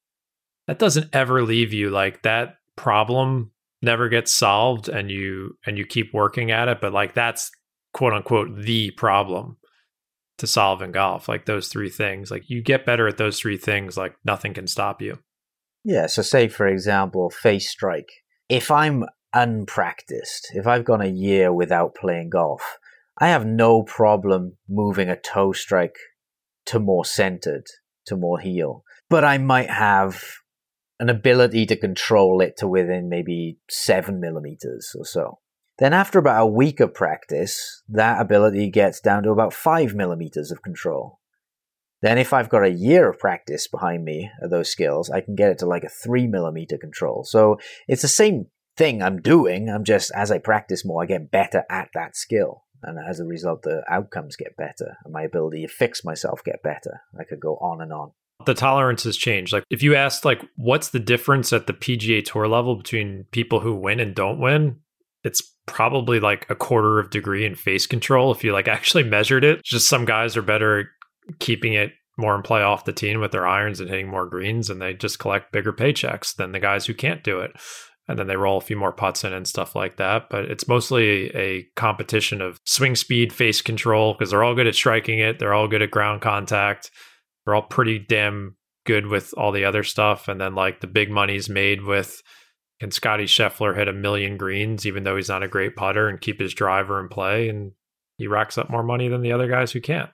that doesn't ever leave you. Like, that problem never gets solved, and you and you keep working at it, but like that's quote unquote the problem to solve in golf. Like those three things, like you get better at those three things, like nothing can stop you. Yeah, so say for example, face strike. If I'm unpracticed, if I've gone a year without playing golf, I have no problem moving a toe strike to more centered, to more heel. But I might have an ability to control it to within maybe seven millimeters or so. Then after about a week of practice, that ability gets down to about five millimeters of control. Then if I've got a year of practice behind me of those skills, I can get it to like a three millimeter control. So it's the same thing I'm doing. I'm just, as I practice more, I get better at that skill. And as a result, the outcomes get better and my ability to fix myself get better. I could go on and on. The tolerance has changed. Like if you asked, like, what's the difference at the P G A Tour level between people who win and don't win? It's probably like a quarter of degree in face control. If you like actually measured it, just some guys are better at keeping it more in play off the tee with their irons and hitting more greens, and they just collect bigger paychecks than the guys who can't do it. And then they roll a few more putts in and stuff like that. But it's mostly a competition of swing speed, face control, because they're all good at striking it. They're all good at ground contact. They're all pretty damn good with all the other stuff. And then like the big money's made with, can Scotty Scheffler hit a million greens, even though he's not a great putter, and keep his driver in play? And he racks up more money than the other guys who can't.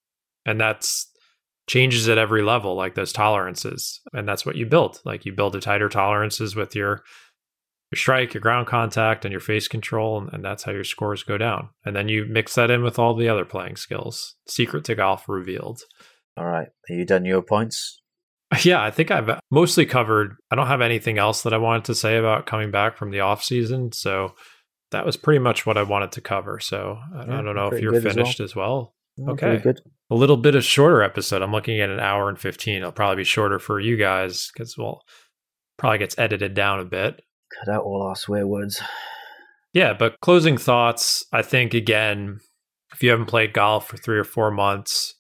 And that's changes at every level, like those tolerances. And that's what you build. Like you build the tighter tolerances with your your strike, your ground contact, and your face control, and, and that's how your scores go down. And then you mix that in with all the other playing skills. Secret to golf revealed. All right. Are you done your points? Yeah, I think I've mostly covered. I don't have anything else that I wanted to say about coming back from the off season. So that was pretty much what I wanted to cover. So I, yeah, I don't know if you're finished as well. As well. Okay. Good. A little bit of shorter episode. I'm looking at an hour and fifteen. It'll probably be shorter for you guys because, well, probably gets edited down a bit. Cut out all our swear words. Yeah, but closing thoughts, I think, again, if you haven't played golf for three or four months,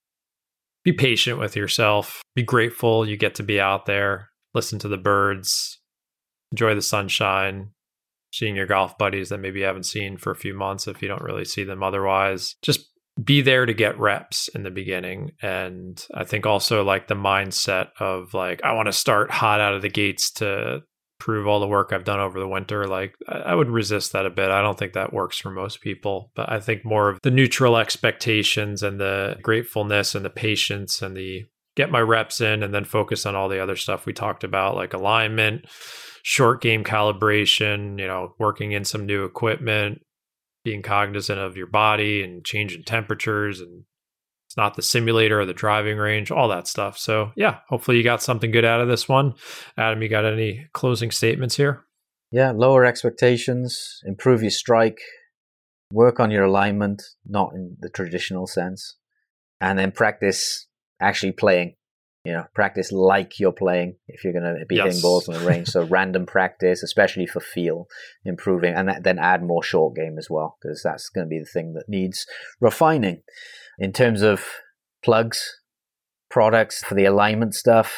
be patient with yourself. Be grateful you get to be out there, listen to the birds, enjoy the sunshine, seeing your golf buddies that maybe you haven't seen for a few months if you don't really see them otherwise. Just be there to get reps in the beginning. And I think also like the mindset of like, I want to start hot out of the gates to prove all the work I've done over the winter. Like I would resist that a bit. I don't think that works for most people, but I think more of the neutral expectations and the gratefulness and the patience and the get my reps in and then focus on all the other stuff we talked about, like alignment, short game calibration, you know, working in some new equipment, being cognizant of your body and changing temperatures, and it's not the simulator or the driving range, all that stuff. So yeah, hopefully you got something good out of this one. Adam, you got any closing statements here? Yeah, lower expectations, improve your strike, work on your alignment, not in the traditional sense, and then practice actually playing. You know, practice like you're playing if you're going to be yes. hitting balls on the range. So random practice, especially for feel, improving, and that, then add more short game as well, because that's going to be the thing that needs refining. In terms of plugs, products for the alignment stuff,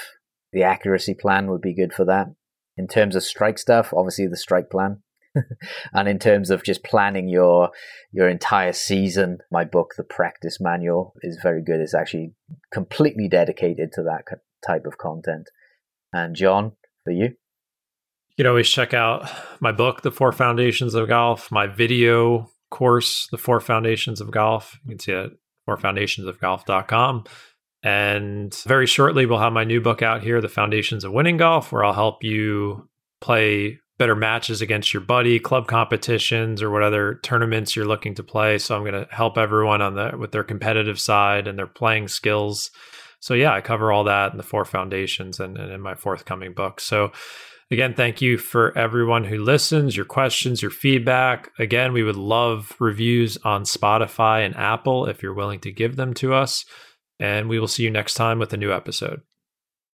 The accuracy plan would be good for that. In terms of strike stuff, obviously the strike plan. And in terms of just planning your your entire season, my book, The Practice Manual, is very good. It's actually completely dedicated to that type of content. And John, for you? You can always check out my book, The Four Foundations of Golf, my video course, The Four Foundations of Golf. You can see it at four foundations of golf dot com. And very shortly, we'll have my new book out here, The Foundations of Winning Golf, where I'll help you play better matches against your buddy, club competitions, or what other tournaments you're looking to play. So I'm going to help everyone on the with their competitive side and their playing skills. So yeah, I cover all that in the Four Foundations and, and in my forthcoming book. So again, thank you for everyone who listens, your questions, your feedback. Again, we would love reviews on Spotify and Apple if you're willing to give them to us. And we will see you next time with a new episode.